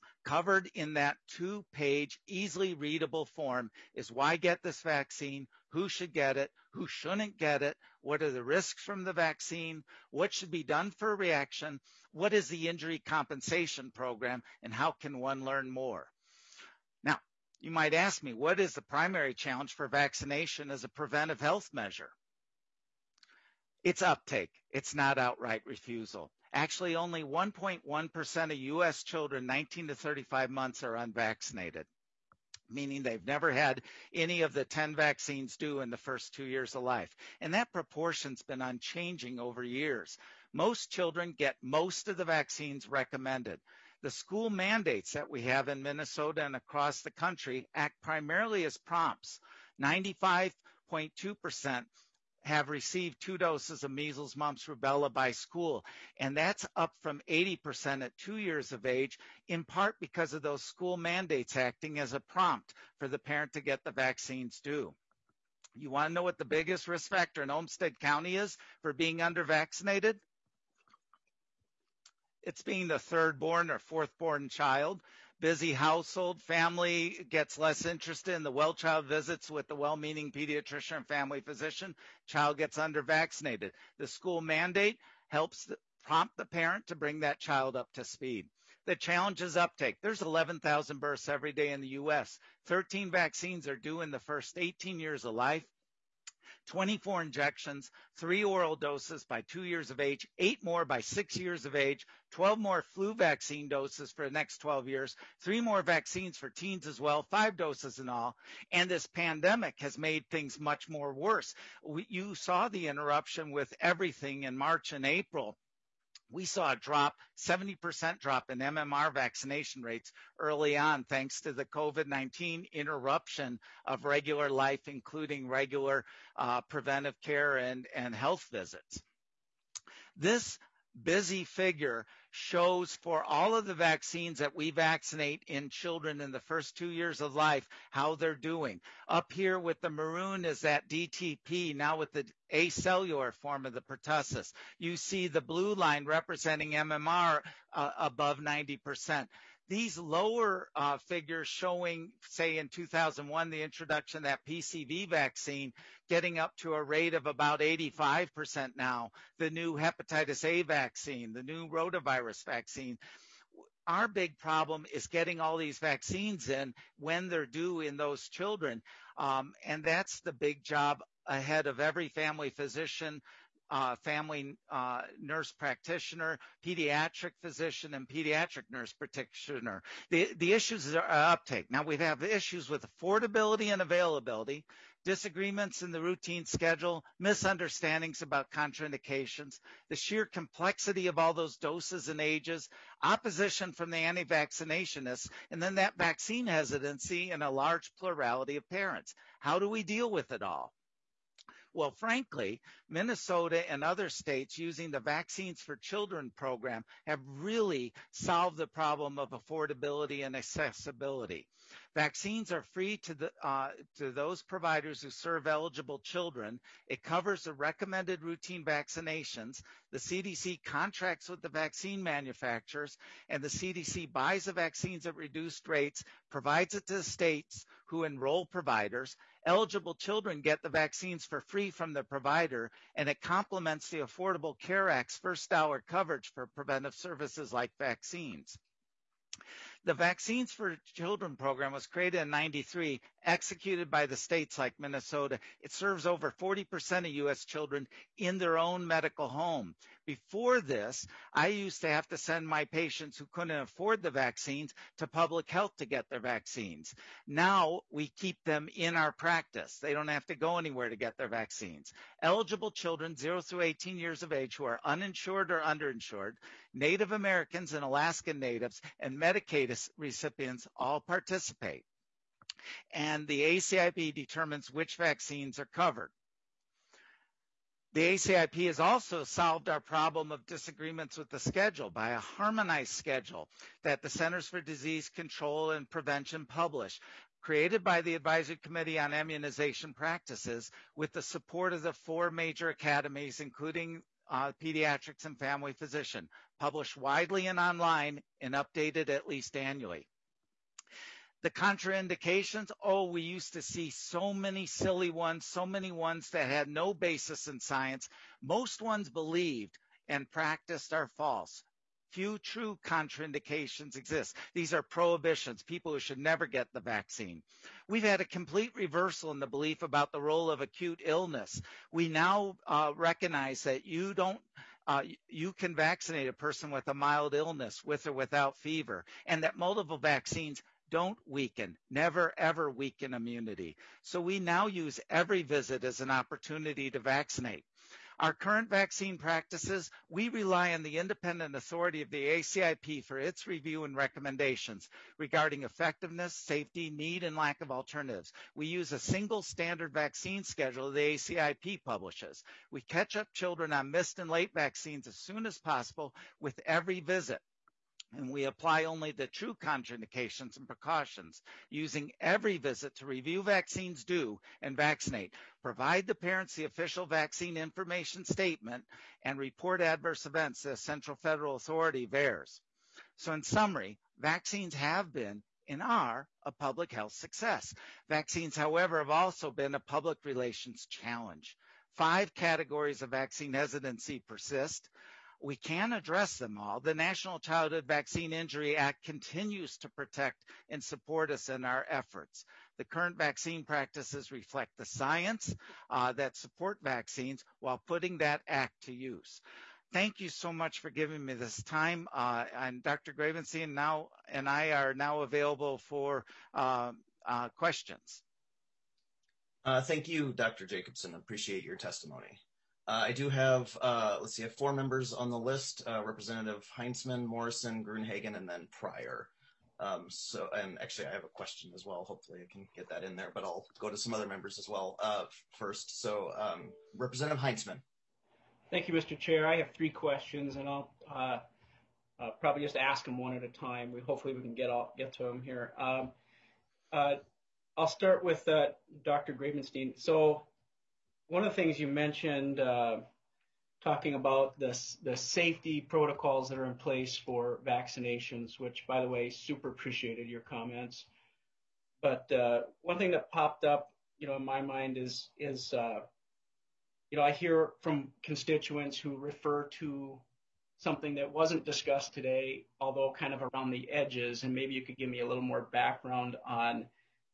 Covered in that 2-page, easily readable form is why get this vaccine, who should get it, who shouldn't get it, what are the risks from the vaccine, what should be done for a reaction, what is the injury compensation program, and how can one learn more? Now, you might ask me, what is the primary challenge for vaccination as a preventive health measure? It's uptake. It's not outright refusal. Actually, only 1.1% of U.S. children 19 to 35 months are unvaccinated, meaning they've never had any of the 10 vaccines due in the first 2 years of life. And that proportion's been unchanging over years. Most children get most of the vaccines recommended. The school mandates that we have in Minnesota and across the country act primarily as prompts. 95.2% have received 2 doses of measles, mumps, rubella by school. And that's up from 80% at 2 years of age, in part because of those school mandates acting as a prompt for the parent to get the vaccines due. You want to know what the biggest risk factor in Olmsted County is for being under-vaccinated? It's being the third born or fourth born child. Busy household, family gets less interested in the well-child visits with the well-meaning pediatrician and family physician. Child gets under-vaccinated. The school mandate helps prompt the parent to bring that child up to speed. The challenge is uptake. There's 11,000 births every day in the U.S. 13 vaccines are due in the first 18 years of life. 24 injections, 3 oral doses by 2 years of age, 8 more by 6 years of age, 12 more flu vaccine doses for the next 12 years, 3 more vaccines for teens as well, 5 doses in all. And this pandemic has made things much more worse. You saw the interruption with everything in March and April. We saw a drop, 70% drop in MMR vaccination rates early on, thanks to the COVID-19 interruption of regular life, including regular preventive care and health visits. This busy figure shows for all of the vaccines that we vaccinate in children in the first 2 years of life, how they're doing. Up here with the maroon is that DTP, now with the acellular form of the pertussis. You see the blue line representing MMR above 90%. These lower figures showing, say, in 2001, the introduction of that PCV vaccine getting up to a rate of about 85% now, the new hepatitis A vaccine, the new rotavirus vaccine. Our big problem is getting all these vaccines in when they're due in those children, and that's the big job ahead of every family physician, family nurse practitioner, pediatric physician, and pediatric nurse practitioner. The issues are uptake. Now we have issues with affordability and availability, disagreements in the routine schedule, misunderstandings about contraindications, the sheer complexity of all those doses and ages, opposition from the anti-vaccinationists, and then that vaccine hesitancy in a large plurality of parents. How do we deal with it all? Well, frankly, Minnesota and other states using the Vaccines for Children program have really solved the problem of affordability and accessibility. Vaccines are free to those providers who serve eligible children. It covers the recommended routine vaccinations. The CDC contracts with the vaccine manufacturers, and the CDC buys the vaccines at reduced rates, provides it to the states who enroll providers. Eligible children get the vaccines for free from the provider, and it complements the Affordable Care Act's first dollar coverage for preventive services like vaccines. The Vaccines for Children program was created in '93, executed by the states like Minnesota. It serves over 40% of U.S. children in their own medical home. Before this, I used to have to send my patients who couldn't afford the vaccines to public health to get their vaccines. Now we keep them in our practice. They don't have to go anywhere to get their vaccines. Eligible children 0 through 18 years of age who are uninsured or underinsured, Native Americans and Alaskan Natives, and Medicaid recipients all participate. And the ACIP determines which vaccines are covered. The ACIP has also solved our problem of disagreements with the schedule by a harmonized schedule that the Centers for Disease Control and Prevention publish, created by the Advisory Committee on Immunization Practices with the support of the 4 major academies, including pediatrics and family physician, published widely and online and updated at least annually. The contraindications, we used to see so many silly ones, so many ones that had no basis in science. Most ones believed and practiced are false. Few true contraindications exist. These are prohibitions, people who should never get the vaccine. We've had a complete reversal in the belief about the role of acute illness. We now recognize that you can vaccinate a person with a mild illness, with or without fever, and that multiple vaccines don't weaken, never, ever weaken immunity. So we now use every visit as an opportunity to vaccinate. Our current vaccine practices, we rely on the independent authority of the ACIP for its review and recommendations regarding effectiveness, safety, need, and lack of alternatives. We use a single standard vaccine schedule the ACIP publishes. We catch up children on missed and late vaccines as soon as possible with every visit. And we apply only the true contraindications and precautions, using every visit to review vaccines due and vaccinate, provide the parents the official vaccine information statement, and report adverse events the Central Federal Authority, VAERS. So in summary, vaccines have been and are a public health success. Vaccines, however, have also been a public relations challenge. 5 categories of vaccine hesitancy persist. We can address them all. The National Childhood Vaccine Injury Act continues to protect and support us in our efforts. The current vaccine practices reflect the science that support vaccines while putting that act to use. Thank you so much for giving me this time. And Dr. Gravenstein and I are now available for questions. Thank you, Dr. Jacobson. Appreciate your testimony. I do have, I have 4 members on the list, Representative Heinzman, Morrison, Gruenhagen, and then Pryor. And actually I have a question as well. Hopefully I can get that in there, but I'll go to some other members as well first. So Representative Heinzman. Thank you, Mr. Chair. I have 3 questions, and I'll probably just ask them one at a time. Hopefully we can get to them here. I'll start with Dr. Gravenstein. So one of the things you mentioned, talking about the safety protocols that are in place for vaccinations, which, by the way, super appreciated your comments. But one thing that popped up, in my mind is I hear from constituents who refer to something that wasn't discussed today, although kind of around the edges, and maybe you could give me a little more background on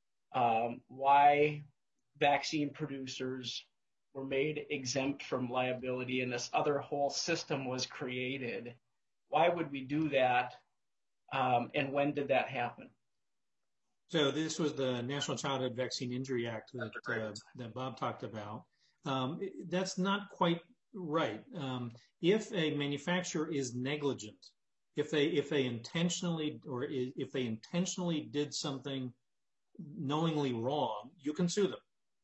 why vaccine producers were made exempt from liability and this other whole system was created. Why would we do that? And when did that happen? So this was the National Childhood Vaccine Injury Act that Bob talked about. That's not quite right. If a manufacturer is negligent, if they intentionally did something knowingly wrong, you can sue them.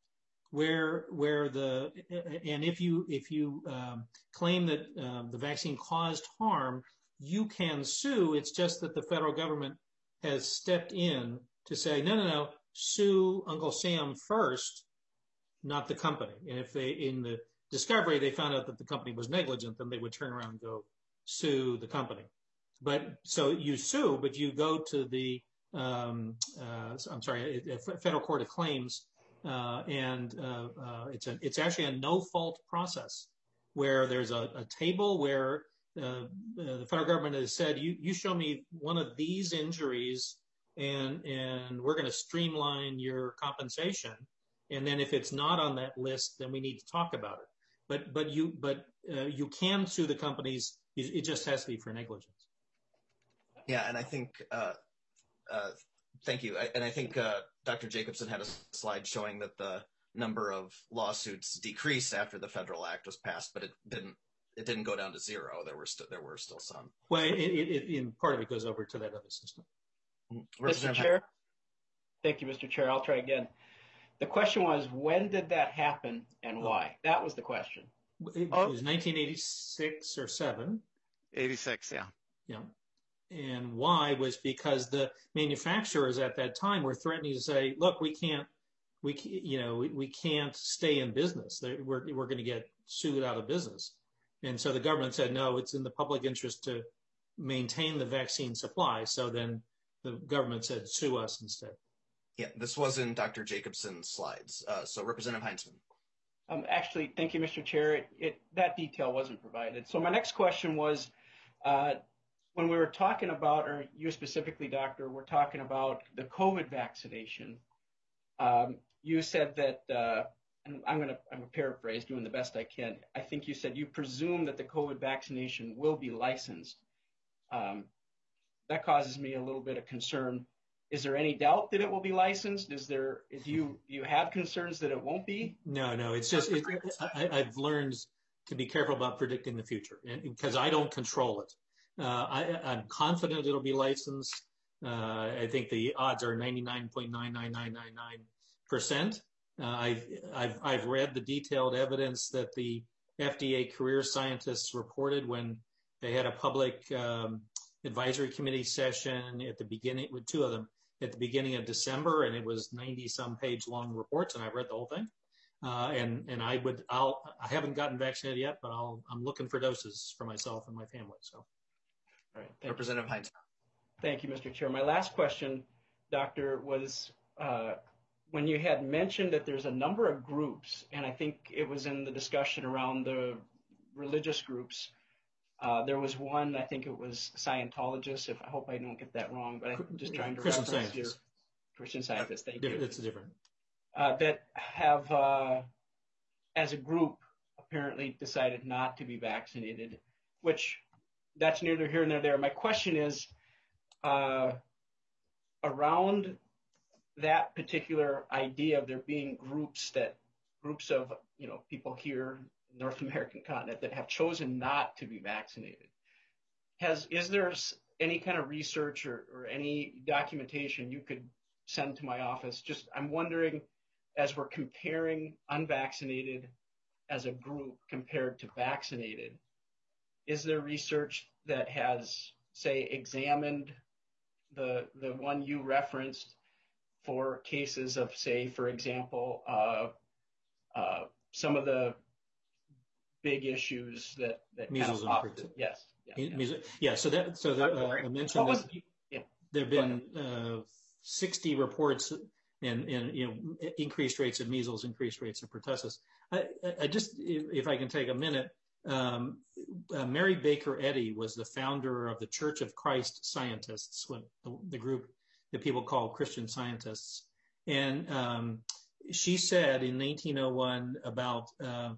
And if you claim that the vaccine caused harm, you can sue. It's just that the federal government has stepped in to say, no, sue Uncle Sam first, not the company. And if in the discovery they found out that the company was negligent, then they would turn around and go sue the company. But so you sue, but you go to the Federal Court of Claims. It's actually a no-fault process where there's a table where the federal government has said, you show me one of these injuries and we're going to streamline your compensation. And then if it's not on that list, then we need to talk about it. But you can sue the companies. It just has to be for negligence. Yeah, and I think thank you. And I think Dr. Jacobson had a slide showing that the number of lawsuits decreased after the federal act was passed, but it didn't go down to 0. There were still some. Well, in part of it goes over to that other system. Mr. Chair. Thank you, Mr. Chair. I'll try again. The question was, when did that happen and why? That was the question. It was 1986 or 7. 86, yeah. Yeah. And why was because the manufacturers at that time were threatening to say, look, we can't stay in business. We're going to get sued out of business. And so the government said, no, it's in the public interest to maintain the vaccine supply. So then the government said sue us instead. Yeah, this was in Dr. Jacobson's slides. So Representative Heinzman. Actually, thank you, Mr. Chair. That detail wasn't provided. So my next question was, when we were talking about, or you specifically, Doctor, were talking about the COVID vaccination, you said that, and I'm going to paraphrase, doing the best I can. I think you said you presume that the COVID vaccination will be licensed. That causes me a little bit of concern. Is there any doubt that it will be licensed? Do you have concerns that it won't be? No. It's just I've learned to be careful about predicting the future, because I don't control it. I'm confident it'll be licensed. I think the odds are 99.99999%. I've read the detailed evidence that the FDA career scientists reported when they had a public advisory committee session at the beginning, with two of them, at the beginning of December, and it was 90-some page long reports, and I've read the whole thing. And I haven't gotten vaccinated yet, but I'm looking for doses for myself and my family. So, all right, Representative Heinz. Thank you, Mr. Chair. My last question, Doctor, was when you had mentioned that there's a number of groups, and I think it was in the discussion around the religious groups. There was one, I think it was Scientologists, I hope I don't get that wrong, but I'm just trying to Christian reference your Scientists. Christian Scientists, thank you. It's different. That have, as a group, apparently decided not to be vaccinated, which that's neither here nor there. My question is, around that particular idea of there being groups of, people here, North American continent, that have chosen not to be vaccinated. Is there any kind of research or any documentation you could send to my office? I'm wondering, as we're comparing unvaccinated as a group compared to vaccinated, is there research that has, say, examined the one you referenced for cases of, say, for example, some of the big issues that measles kind of and yes. Yeah. So I mentioned that there have been 60 reports and increased rates of measles, increased rates of pertussis. I just, if I can take a minute, Mary Baker Eddy was the founder of the Church of Christ Scientists, the group that people call Christian Scientists, and she said in 1901 about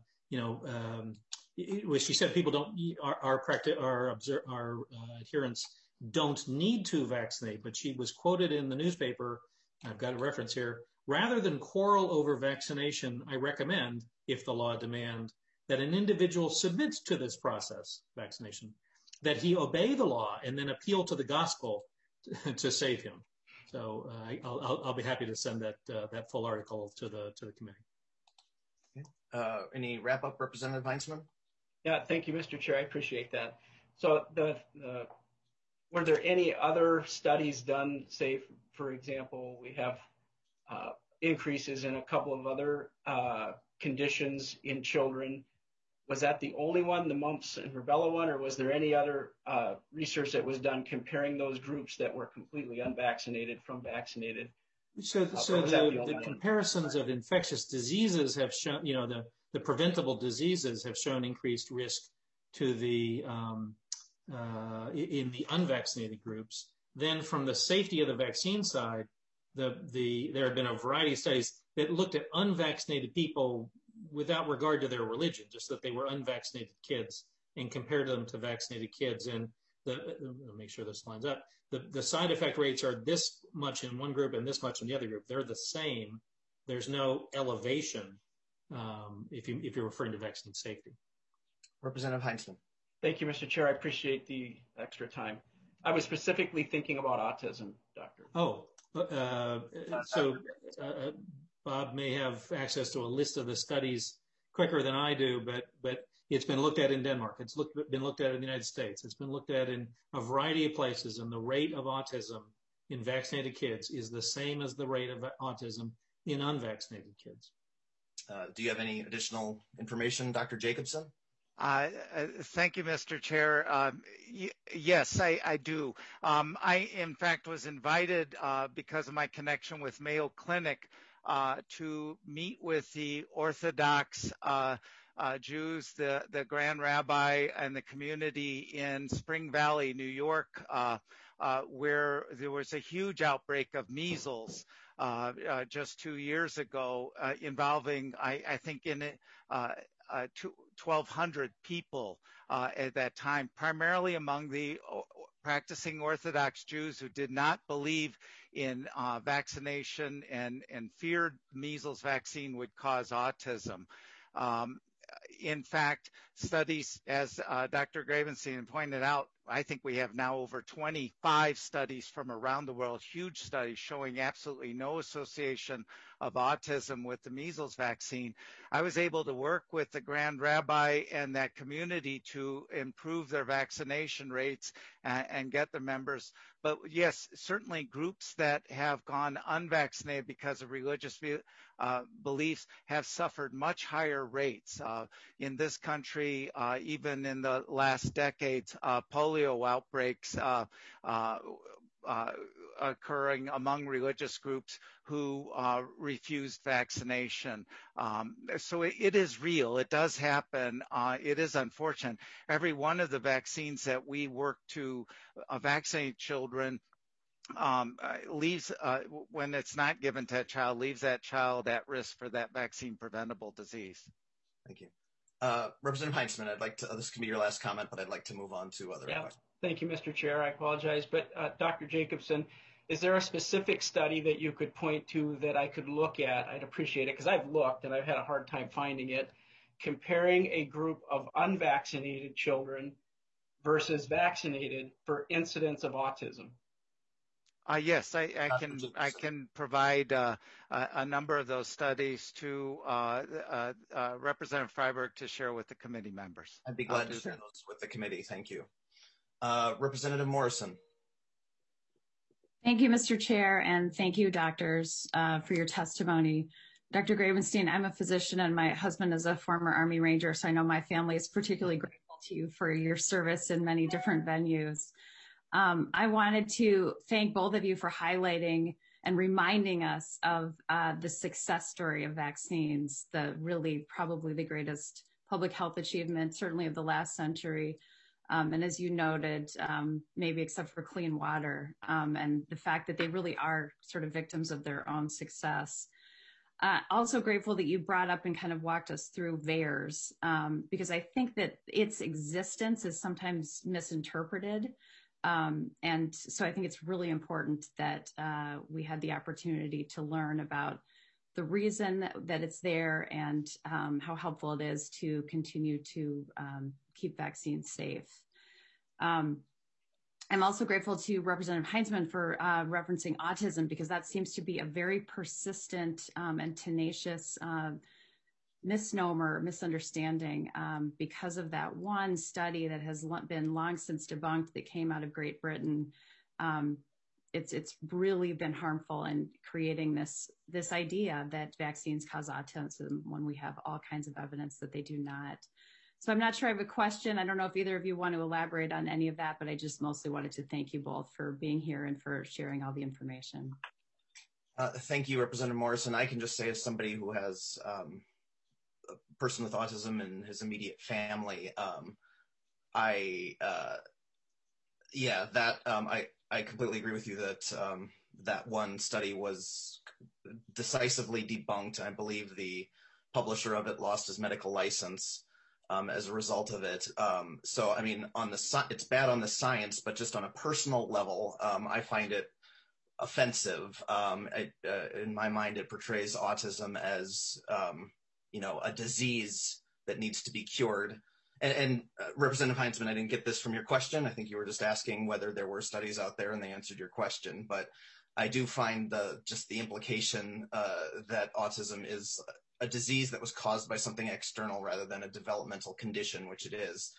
she said people don't, our adherents don't need to vaccinate, but she was quoted in the newspaper, I've got a reference here, rather than quarrel over vaccination, I recommend, if the law demand, that an individual submits to this process, vaccination, that he obey the law and then appeal to the gospel to save him. So I'll be happy to send that full article to the committee. Any wrap up, Representative Heinzman? Yeah, thank you, Mr. Chair. I appreciate that. So were there any other studies done, say, for example, we have increases in a couple of other conditions in children. Was that the only one, the mumps and rubella one, or was there any other research that was done comparing those groups that were completely unvaccinated from vaccinated? So the comparisons of infectious diseases have shown, the preventable diseases have shown increased risk to the in the unvaccinated groups. Then from the safety of the vaccine side, there have been a variety of studies that looked at unvaccinated people without regard to their religion, just that they were unvaccinated kids, and compared them to vaccinated kids. And I'll make sure this lines up. The side effect rates are this much in one group and this much in the other group. They're the same. There's no elevation if you're referring to vaccine safety. Representative Heinzman. Thank you, Mr. Chair. I appreciate the extra time. I was specifically thinking about autism, Doctor. So Bob may have access to a list of the studies quicker than I do, but it's been looked at in Denmark. It's been looked at in the United States. It's been looked at in a variety of places, and the rate of autism in vaccinated kids is the same as the rate of autism in unvaccinated kids. Do you have any additional information, Dr. Jacobson? Thank you, Mr. Chair. Yes, I do. I, in fact, was invited because of my connection with Mayo Clinic to meet with the Orthodox Jews, the Grand Rabbi, and the community in Spring Valley, New York, where there was a huge outbreak of measles just 2 years ago, involving, I think, in 1,200 people at that time, primarily among the practicing Orthodox Jews who did not believe in vaccination and feared measles vaccine would cause autism. In fact, studies, as Dr. Gravenstein pointed out, I think we have now over 25 studies from around the world, huge studies showing absolutely no association of autism with the measles vaccine. I was able to work with the Grand Rabbi and that community to improve their vaccination rates and get the members. But yes, certainly groups that have gone unvaccinated because of religious beliefs have suffered much higher rates. In this country, even in the last decades, polio outbreaks occurring among religious groups who refused vaccination. So it is real. It does happen. It is unfortunate. Every one of the vaccines that we work to vaccinate children leaves, when it's not given to a child, leaves that child at risk for that vaccine preventable disease. Thank you. Representative Heinzman, I'd like to, this can be your last comment, but I'd like to move on to other questions. Thank you, Mr. Chair. I apologize, but Dr. Jacobson, is there a specific study that you could point to that I could look at? I'd appreciate it, because I've looked and I've had a hard time finding it, comparing a group of unvaccinated children versus vaccinated for incidence of autism. Yes, I can provide a number of those studies to Representative Freiberg to share with the committee members. I'd be glad to share those with the committee. Thank you. Representative Morrison. Thank you, Mr. Chair, and thank you, doctors, for your testimony. Dr. Gravenstein, I'm a physician and my husband is a former Army Ranger, so I know my family is particularly grateful to you for your service in many different venues. I wanted to thank both of you for highlighting and reminding us of the success story of vaccines, the really probably the greatest public health achievement, certainly of the last century. And as you noted, maybe except for clean water, and the fact that they really are sort of victims of their own success. Also grateful that you brought up and kind of walked us through VAERS, because I think that its existence is sometimes misinterpreted. And so I think it's really important that we had the opportunity to learn about the reason that it's there and how helpful it is to continue to keep vaccines safe. I'm also grateful to Representative Heinzman for referencing autism, because that seems to be a very persistent and tenacious misnomer, misunderstanding, because of that one study that has been long since debunked that came out of Great Britain. It's really been harmful in creating this idea that vaccines cause autism when we have all kinds of evidence that they do not. So I'm not sure I have a question. I don't know if either of you want to elaborate on any of that, but I just mostly wanted to thank you both for being here and for sharing all the information. Thank you, Representative Morrison. I can just say, as somebody who has a person with autism in his immediate family, I completely agree with you that that one study was decisively debunked. I believe the publisher of it lost his medical license as a result of it. So, I mean, it's bad on the science, but just on a personal level, I find it offensive. In my mind, it portrays autism as, a disease that needs to be cured. And Representative Heinzman, I didn't get this from your question. I think you were just asking whether there were studies out there, and they answered your question. But I do find just the implication that autism is a disease that was caused by something external rather than a developmental condition, which it is.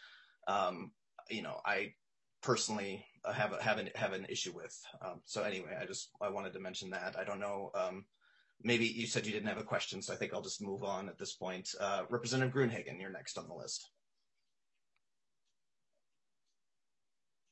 I personally have an issue with. So anyway, I wanted to mention that. I don't know. Maybe you said you didn't have a question, so I think I'll just move on at this point. Representative Gruenhagen, you're next on the list.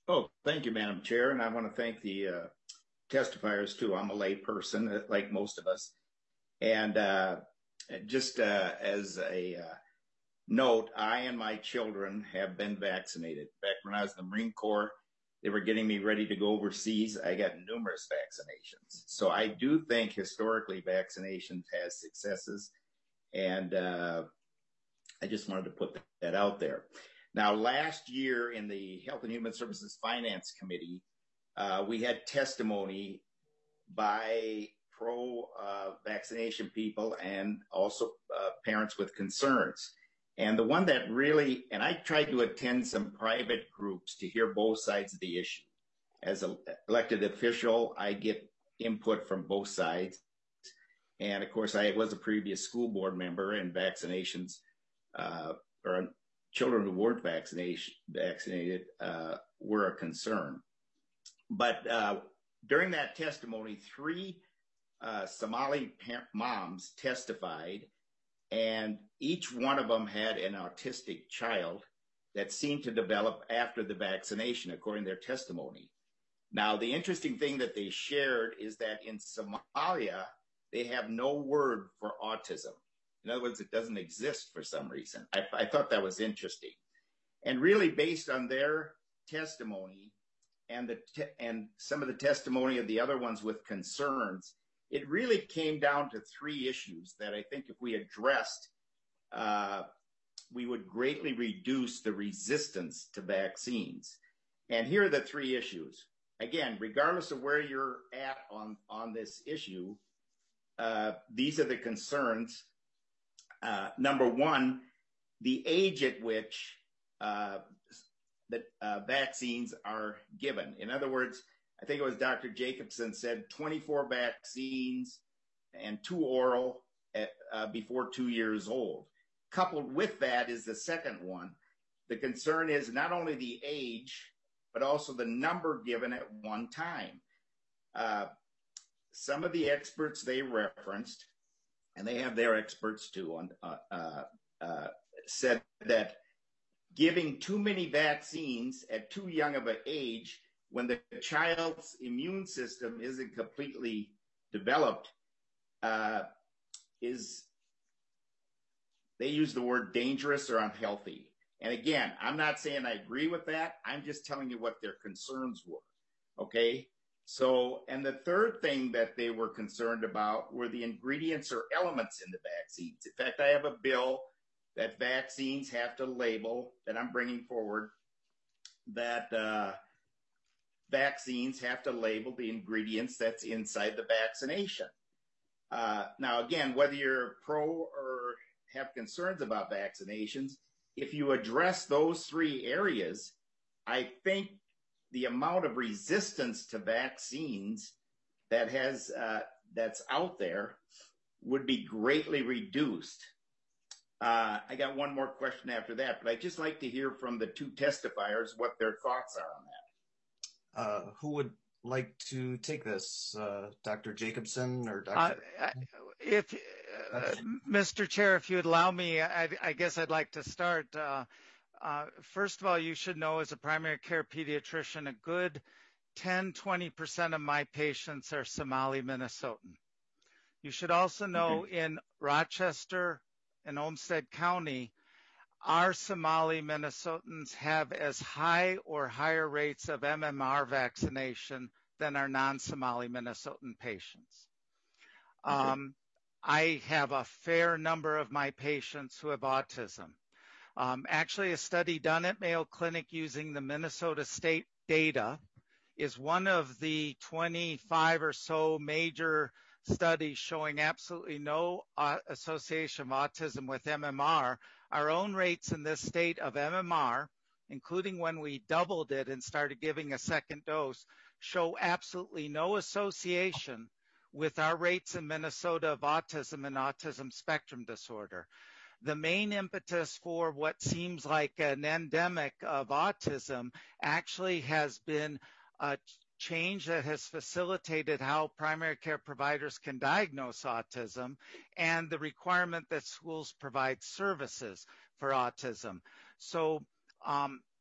Oh, thank you, Madam Chair. And I want to thank the testifiers too. I'm a lay person, like most of us. And just as a note, I and my children have been vaccinated. Back when I was in the Marine Corps, they were getting me ready to go overseas. I got numerous vaccinations. So I do think historically vaccinations has successes. And I just wanted to put that out there. Now, last year in the Health and Human Services Finance Committee, we had testimony by pro-vaccination people and also parents with concerns. And the one that really, and I tried to attend some private groups to hear both sides of the issue. As an elected official, I get input from both sides. And of course, I was a previous school board member, and vaccinations, or children who weren't vaccinated were a concern. But during that testimony, 3 Somali moms testified, and each one of them had an autistic child that seemed to develop after the vaccination, according to their testimony. Now, the interesting thing that they shared is that in Somalia, they have no word for autism. In other words, it doesn't exist for some reason. I thought that was interesting. And really, based on their testimony and some of the testimony of the other ones with concerns, it really came down to 3 issues that I think if we addressed, we would greatly reduce the resistance to vaccines. And here are the 3 issues. Again, regardless of where you're at on this issue, these are the concerns. Number 1, the age at which vaccines are given. In other words, I think it was Dr. Jacobson said 24 vaccines and 2 oral before 2 years old. Coupled with that is the second one. The concern is not only the age, but also the number given at one time. Some of the experts they referenced, and they have their experts too, said that giving too many vaccines at too young of an age, when the child's immune system isn't completely developed, they use the word dangerous or unhealthy. And again, I'm not saying I agree with that. I'm just telling you what their concerns were. Okay. So, and the third thing that they were concerned about were the ingredients or elements in the vaccines. In fact, I have a bill that vaccines have to label, that I'm bringing forward, that vaccines have to label the ingredients that's inside the vaccination. Now, again, whether you're pro or have concerns about vaccinations, if you address those 3 areas, I think the amount of resistance to vaccines that that's out there would be greatly reduced. I got one more question after that, but I'd just like to hear from the 2 testifiers what their thoughts are on that. Who would like to take this, Dr. Jacobson or Dr. Mr. Chair, if you would allow me, I guess I'd like to start. First of all, you should know as a primary care pediatrician, a good 10-20% of my patients are Somali Minnesotan. You should also know in Rochester and Olmsted County, our Somali Minnesotans have as high or higher rates of MMR vaccination than our non-Somali Minnesotan patients. I have a fair number of my patients who have autism. Actually, a study done at Mayo Clinic using the Minnesota State data is one of the 25 or so major studies showing absolutely no association of autism with MMR. Our own rates in this state of MMR, including when we doubled it and started giving a second dose, show absolutely no association with our rates in Minnesota of autism and autism spectrum disorder. The main impetus for what seems like an endemic of autism actually has been a change that has facilitated how primary care providers can diagnose autism and the requirement that schools provide services for autism. So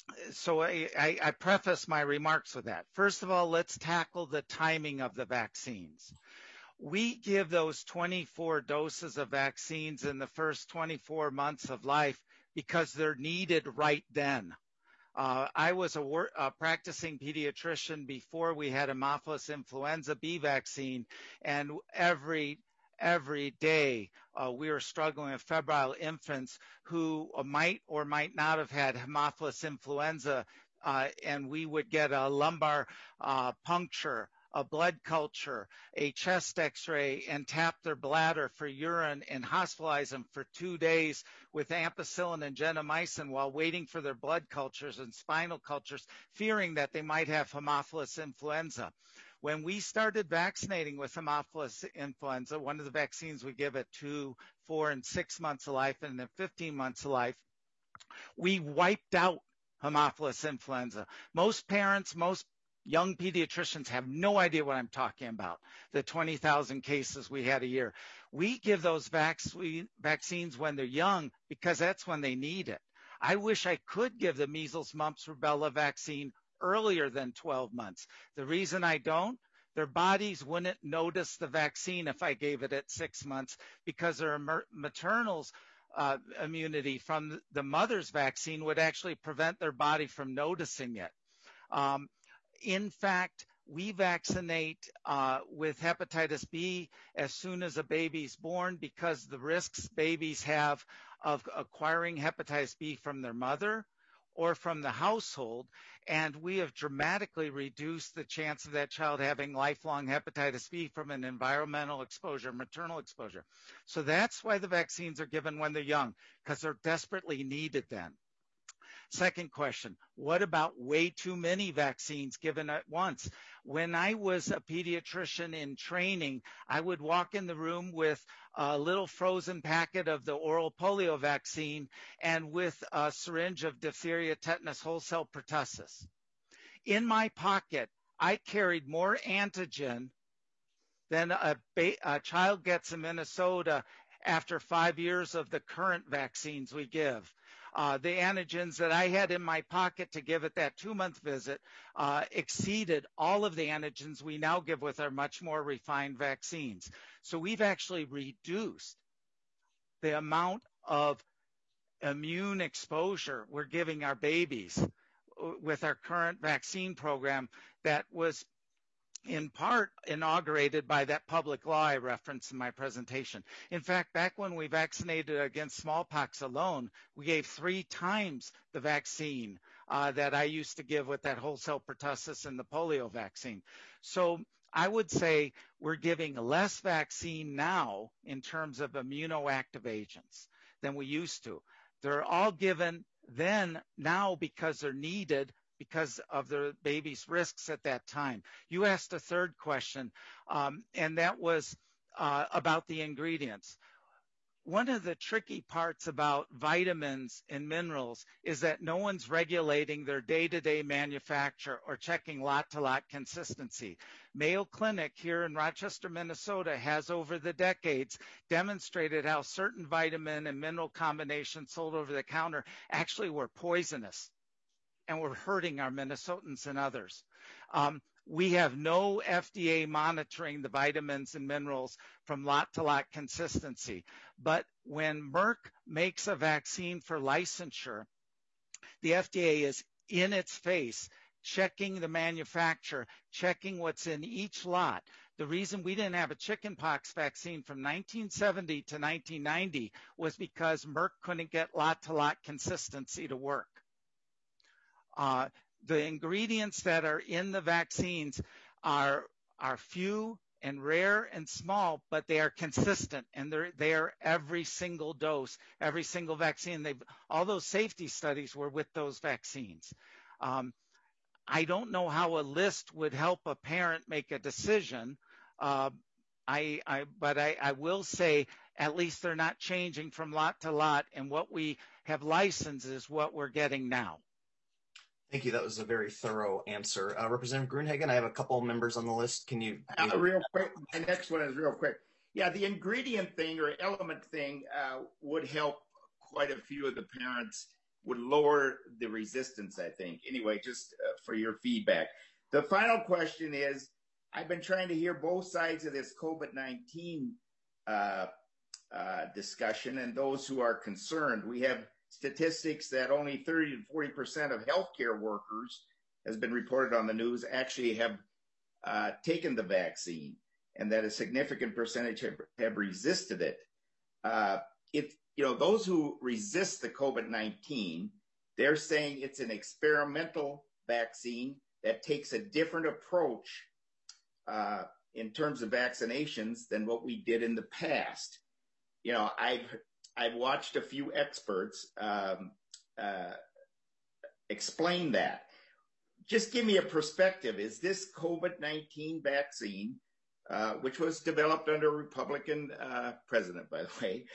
So I preface my remarks with that. First of all, let's tackle the timing of the vaccines. We give those 24 doses of vaccines in the first 24 months of life because they're needed right then. I was a practicing pediatrician before we had Haemophilus influenza B vaccine, and every day we were struggling with febrile infants who might or might not have had Haemophilus influenza, and we would get a lumbar puncture, a blood culture, a chest x-ray, and tap their bladder for urine and hospitalize them for 2 days with ampicillin and gentamicin while waiting for their blood cultures and spinal cultures, fearing that they might have Haemophilus influenza. When we started vaccinating with Haemophilus influenza, one of the vaccines we give at 2, 4, and 6 months of life and then 15 months of life, we wiped out Haemophilus influenza. Most parents, most young pediatricians have no idea what I'm talking about, the 20,000 cases we had a year. We give those vaccines when they're young because that's when they need it. I wish I could give the measles, mumps, rubella vaccine earlier than 12 months. The reason I don't, their bodies wouldn't notice the vaccine if I gave it at 6 months because their maternal's immunity from the mother's vaccine would actually prevent their body from noticing it. In fact, we vaccinate with hepatitis B as soon as a baby's born because the risks babies have of acquiring hepatitis B from their mother or from the household, and we have dramatically reduced the chance of that child having lifelong hepatitis B from an environmental exposure, maternal exposure. So that's why the vaccines are given when they're young, because they're desperately needed then. Second question, what about way too many vaccines given at once? When I was a pediatrician in training, I would walk in the room with a little frozen packet of the oral polio vaccine and with a syringe of diphtheria, tetanus, whole cell pertussis. In my pocket, I carried more antigen than a child gets in Minnesota after 5 years of the current vaccines we give. The antigens that I had in my pocket to give at that 2-month visit exceeded all of the antigens we now give with our much more refined vaccines. So we've actually reduced the amount of immune exposure we're giving our babies with our current vaccine program that was in part inaugurated by that public law I referenced in my presentation. In fact, back when we vaccinated against smallpox alone, we gave 3 times the vaccine that I used to give with that whole cell pertussis and the polio vaccine. So I would say we're giving less vaccine now in terms of immunoactive agents than we used to. They're all given then now because they're needed because of the baby's risks at that time. You asked a third question, and that was about the ingredients. One of the tricky parts about vitamins and minerals is that no one's regulating their day-to-day manufacture or checking lot-to-lot consistency. Mayo Clinic here in Rochester, Minnesota has over the decades demonstrated how certain vitamin and mineral combinations sold over the counter actually were poisonous and we're hurting our Minnesotans and others. We have no FDA monitoring the vitamins and minerals from lot-to-lot consistency. But when Merck makes a vaccine for licensure, the FDA is in its face checking the manufacturer, checking what's in each lot. The reason we didn't have a chickenpox vaccine from 1970 to 1990 was because Merck couldn't get lot-to-lot consistency to work. The ingredients that are in the vaccines are few and rare and small, but they are consistent, and they are every single dose, every single vaccine. All those safety studies were with those vaccines. I don't know how a list would help a parent make a decision, but I will say at least they're not changing from lot to lot, and what we have licensed is what we're getting now. Thank you. That was a very thorough answer. Representative Gruenhagen, I have a couple of members on the list. Can you? Real quick, my next one is real quick. Yeah, the ingredient thing or element thing would help quite a few of the parents would lower the resistance, I think. Anyway, just for your feedback. The final question is, I've been trying to hear both sides of this COVID-19 discussion and those who are concerned. We have statistics that only 30 to 40% of healthcare workers, has been reported on the news, actually have taken the vaccine, and that a significant percentage have resisted it. If those who resist the COVID-19, they're saying it's an experimental vaccine that takes a different approach in terms of vaccinations than what we did in the past. I've watched a few experts explain that. Just give me a perspective. Is this COVID-19 vaccine, which was developed under a Republican president, by the way,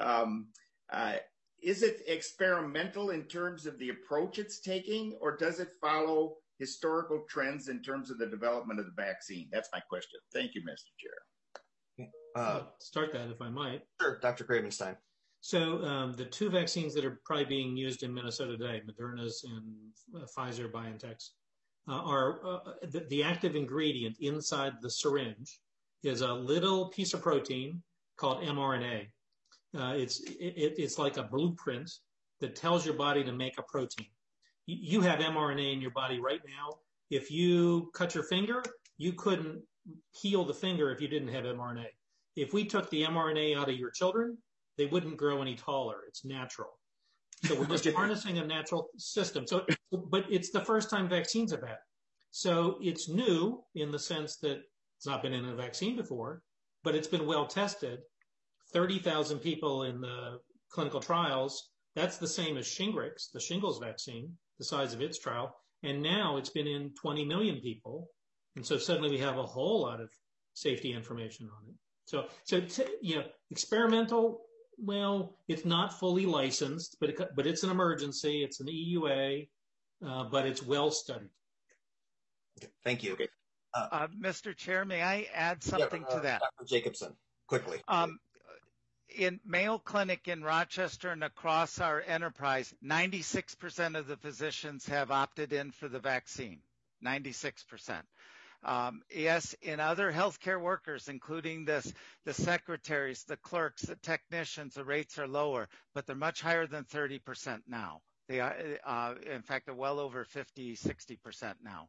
is it experimental in terms of the approach it's taking, or does it follow historical trends in terms of the development of the vaccine? That's my question. Thank you, Mr. Chair. Start that, if I might. Sure, Dr. Gravenstein. So the two vaccines that are probably being used in Minnesota today, Moderna's and Pfizer-BioNTech's, are the active ingredient inside the syringe is a little piece of protein called mRNA. It's like a blueprint that tells your body to make a protein. You have mRNA in your body right now. If you cut your finger, you couldn't heal the finger if you didn't have mRNA. If we took the mRNA out of your children, they wouldn't grow any taller. It's natural. So we're just harnessing a natural system. But it's the first time vaccines have had. So it's new in the sense that it's not been in a vaccine before, but it's been well tested. 30,000 people in the clinical trials. That's the same as Shingrix, the shingles vaccine, the size of its trial. And now it's been in 20 million people. And so suddenly we have a whole lot of safety information on it. So experimental, well, it's not fully licensed, but it's an emergency. It's an EUA, but it's well studied. Okay, thank you. Okay. Mr. Chair, may I add something to that? Dr. Jacobson, quickly. In Mayo Clinic in Rochester and across our enterprise, 96% of the physicians have opted in for the vaccine. 96%. Yes, in other healthcare workers, including the secretaries, the clerks, the technicians, the rates are lower, but they're much higher than 30% now. They are, in fact, they're well over 50, 60% now.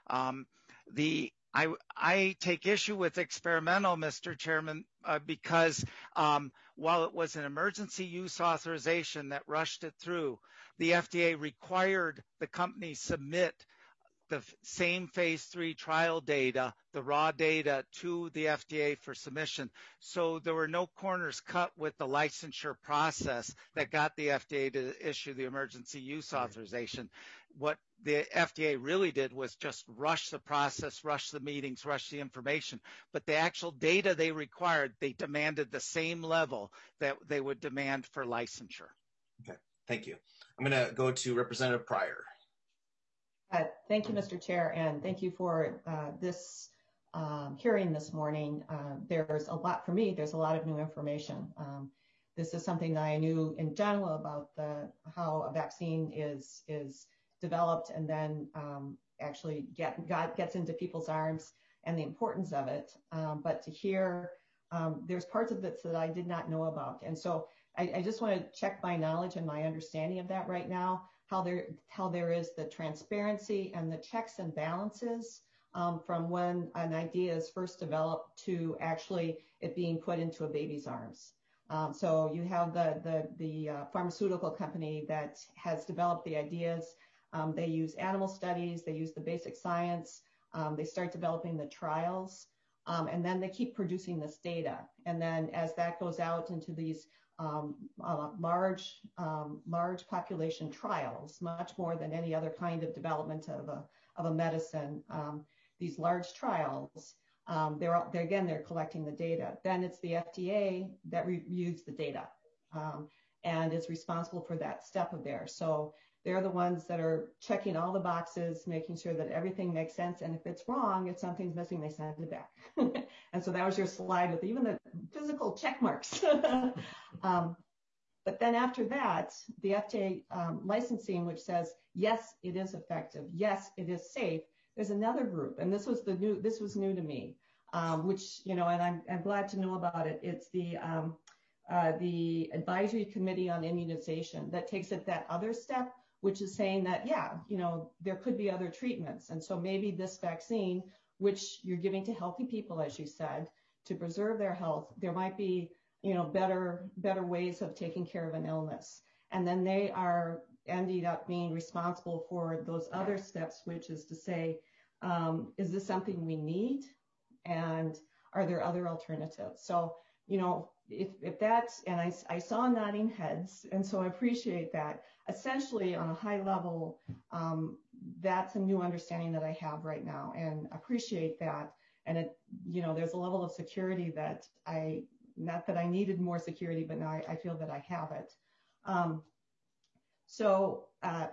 I take issue with experimental, Mr. Chairman, because while it was an emergency use authorization that rushed it through, the FDA required the company submit the same phase 3 trial data, the raw data, to the FDA for submission. So there were no corners cut with the licensure process that got the FDA to issue the emergency use authorization. What the FDA really did was just rush the process, rush the meetings, rush the information. But the actual data they required, they demanded the same level that they would demand for licensure. Okay, thank you. I'm going to go to Representative Pryor. Thank you, Mr. Chair, and thank you for this hearing this morning. There's a lot, for me, there's a lot of new information. This is something that I knew in general about how a vaccine is developed and then actually gets into people's arms and the importance of it. But to hear, there's parts of it that I did not know about. And so I just want to check my knowledge and my understanding of that right now, how there is the transparency and the checks and balances from when an idea is first developed to actually it being put into a baby's arms. So you have the pharmaceutical company that has developed the ideas. They use animal studies, they use the basic science, they start developing the trials, and then they keep producing this data. And then as that goes out into these large population trials, much more than any other kind of development of a medicine, these large trials, they're collecting the data. Then it's the FDA that reviews the data and is responsible for that step of there. So they're the ones that are checking all the boxes, making sure that everything makes sense. And if it's wrong, if something's missing, they send it back. And so that was your slide with even the physical check marks. But then after that, the FDA licensing, which says, yes, it is effective. Yes, it is safe. There's another group, and this was new to me, which, and I'm glad to know about it. It's the Advisory Committee on Immunization that takes it that other step, which is saying that, there could be other treatments. And so maybe this vaccine, which you're giving to healthy people, as you said, to preserve their health, there might be, better ways of taking care of an illness. And then they are ending up being responsible for those other steps, which is to say, is this something we need? And are there other alternatives? So, if that's, and I saw nodding heads, and so I appreciate that. Essentially, on a high level, that's a new understanding that I have right now, and appreciate that. And it, there's a level of security that not that I needed more security, but now I feel that I have it. So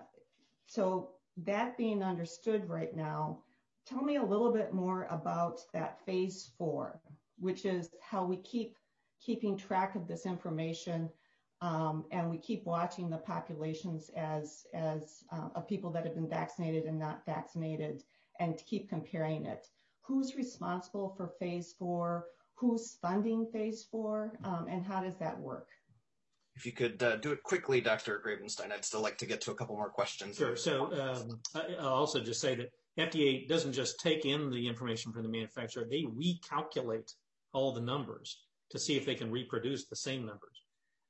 that being understood right now, tell me a little bit more about that phase 4, which is how we keeping track of this information, and we keep watching the populations as of people that have been vaccinated and not vaccinated, and to keep comparing it. Who's responsible for phase 4? Who's funding phase 4? And how does that work? If you could do it quickly, Dr. Grabenstein, I'd still like to get to a couple more questions. Sure. So I'll also just say that FDA doesn't just take in the information from the manufacturer, they recalculate all the numbers to see if they can reproduce the same numbers.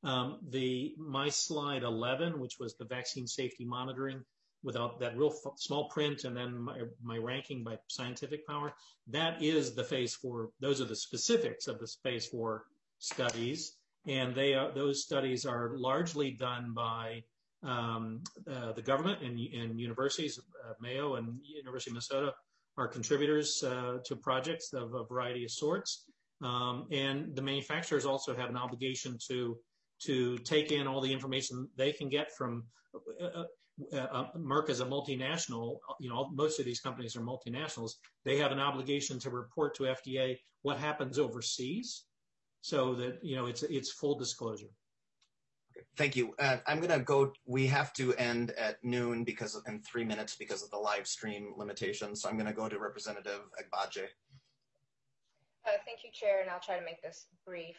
My slide 11, which was the vaccine safety monitoring, without that real small print, and then my ranking by scientific power, that is the phase 4. Those are the specifics of the phase 4 studies, and those studies are largely done by the government and universities. Mayo and University of Minnesota are contributors to projects of a variety of sorts, and the manufacturers also have an obligation to take in all the information they can get from. Merck is a multinational, most of these companies are multinationals. They have an obligation to report to FDA what happens overseas, so that, it's full disclosure. Okay, thank you. I'm going to go, we have to end at noon in 3 minutes because of the live stream limitations. So I'm going to go to Representative Agbaje. Thank you, Chair, and I'll try to make this brief.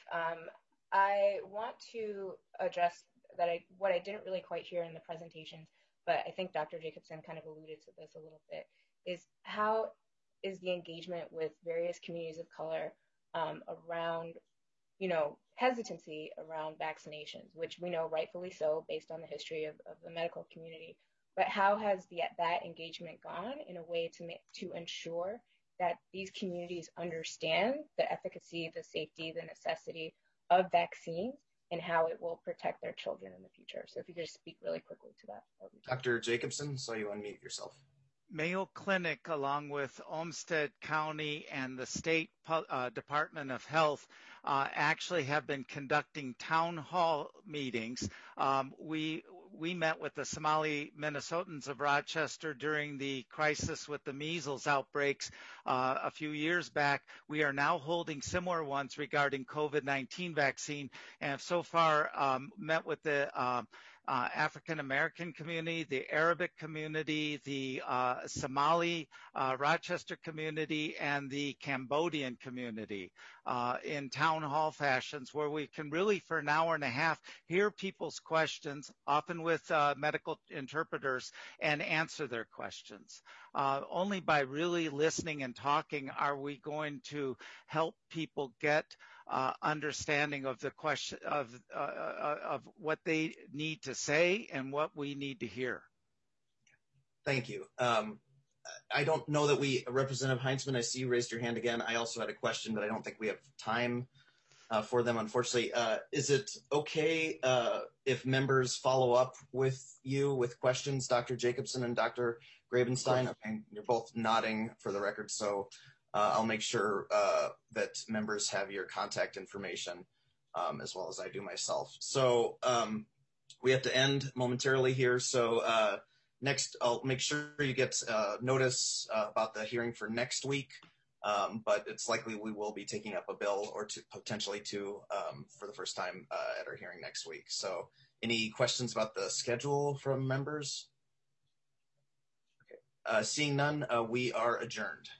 I want to address what I didn't really quite hear in the presentations, but I think Dr. Jacobson kind of alluded to this a little bit, is how is the engagement with various communities of color around, hesitancy around vaccinations, which we know rightfully so based on the history of the medical community, but how has that engagement gone in a way to ensure that these communities understand the efficacy, the safety, the necessity of vaccines, and how it will protect their children in the future. So if you could just speak really quickly to that. Dr. Jacobson, saw you unmute yourself. Mayo Clinic, along with Olmsted County and the State Department of Health, actually have been conducting town hall meetings. We met with the Somali Minnesotans of Rochester during the crisis with the measles outbreaks a few years back. We are now holding similar ones regarding COVID-19 vaccine, and have so far met with the African-American community, the Arabic community, the Somali Rochester community, and the Cambodian community in town hall fashions, where we can really, for an hour and a half, hear people's questions, often with medical interpreters, and answer their questions. Only by really listening and talking are we going to help people get understanding of the question of what they need to say and what we need to hear. Thank you. I don't know that Representative Heinzman, I see you raised your hand again. I also had a question, but I don't think we have time for them, unfortunately. Is it okay if members follow up with you with questions, Dr. Jacobson and Dr. Grabenstein? Okay, you're both nodding for the record, so I'll make sure that members have your contact information as well as I do myself. So we have to end momentarily here. So next, I'll make sure you get notice about the hearing for next week. but it's likely we will be taking up a bill or two, potentially two, for the first time at our hearing next week. So any questions about the schedule from members? Okay. Seeing none, we are adjourned.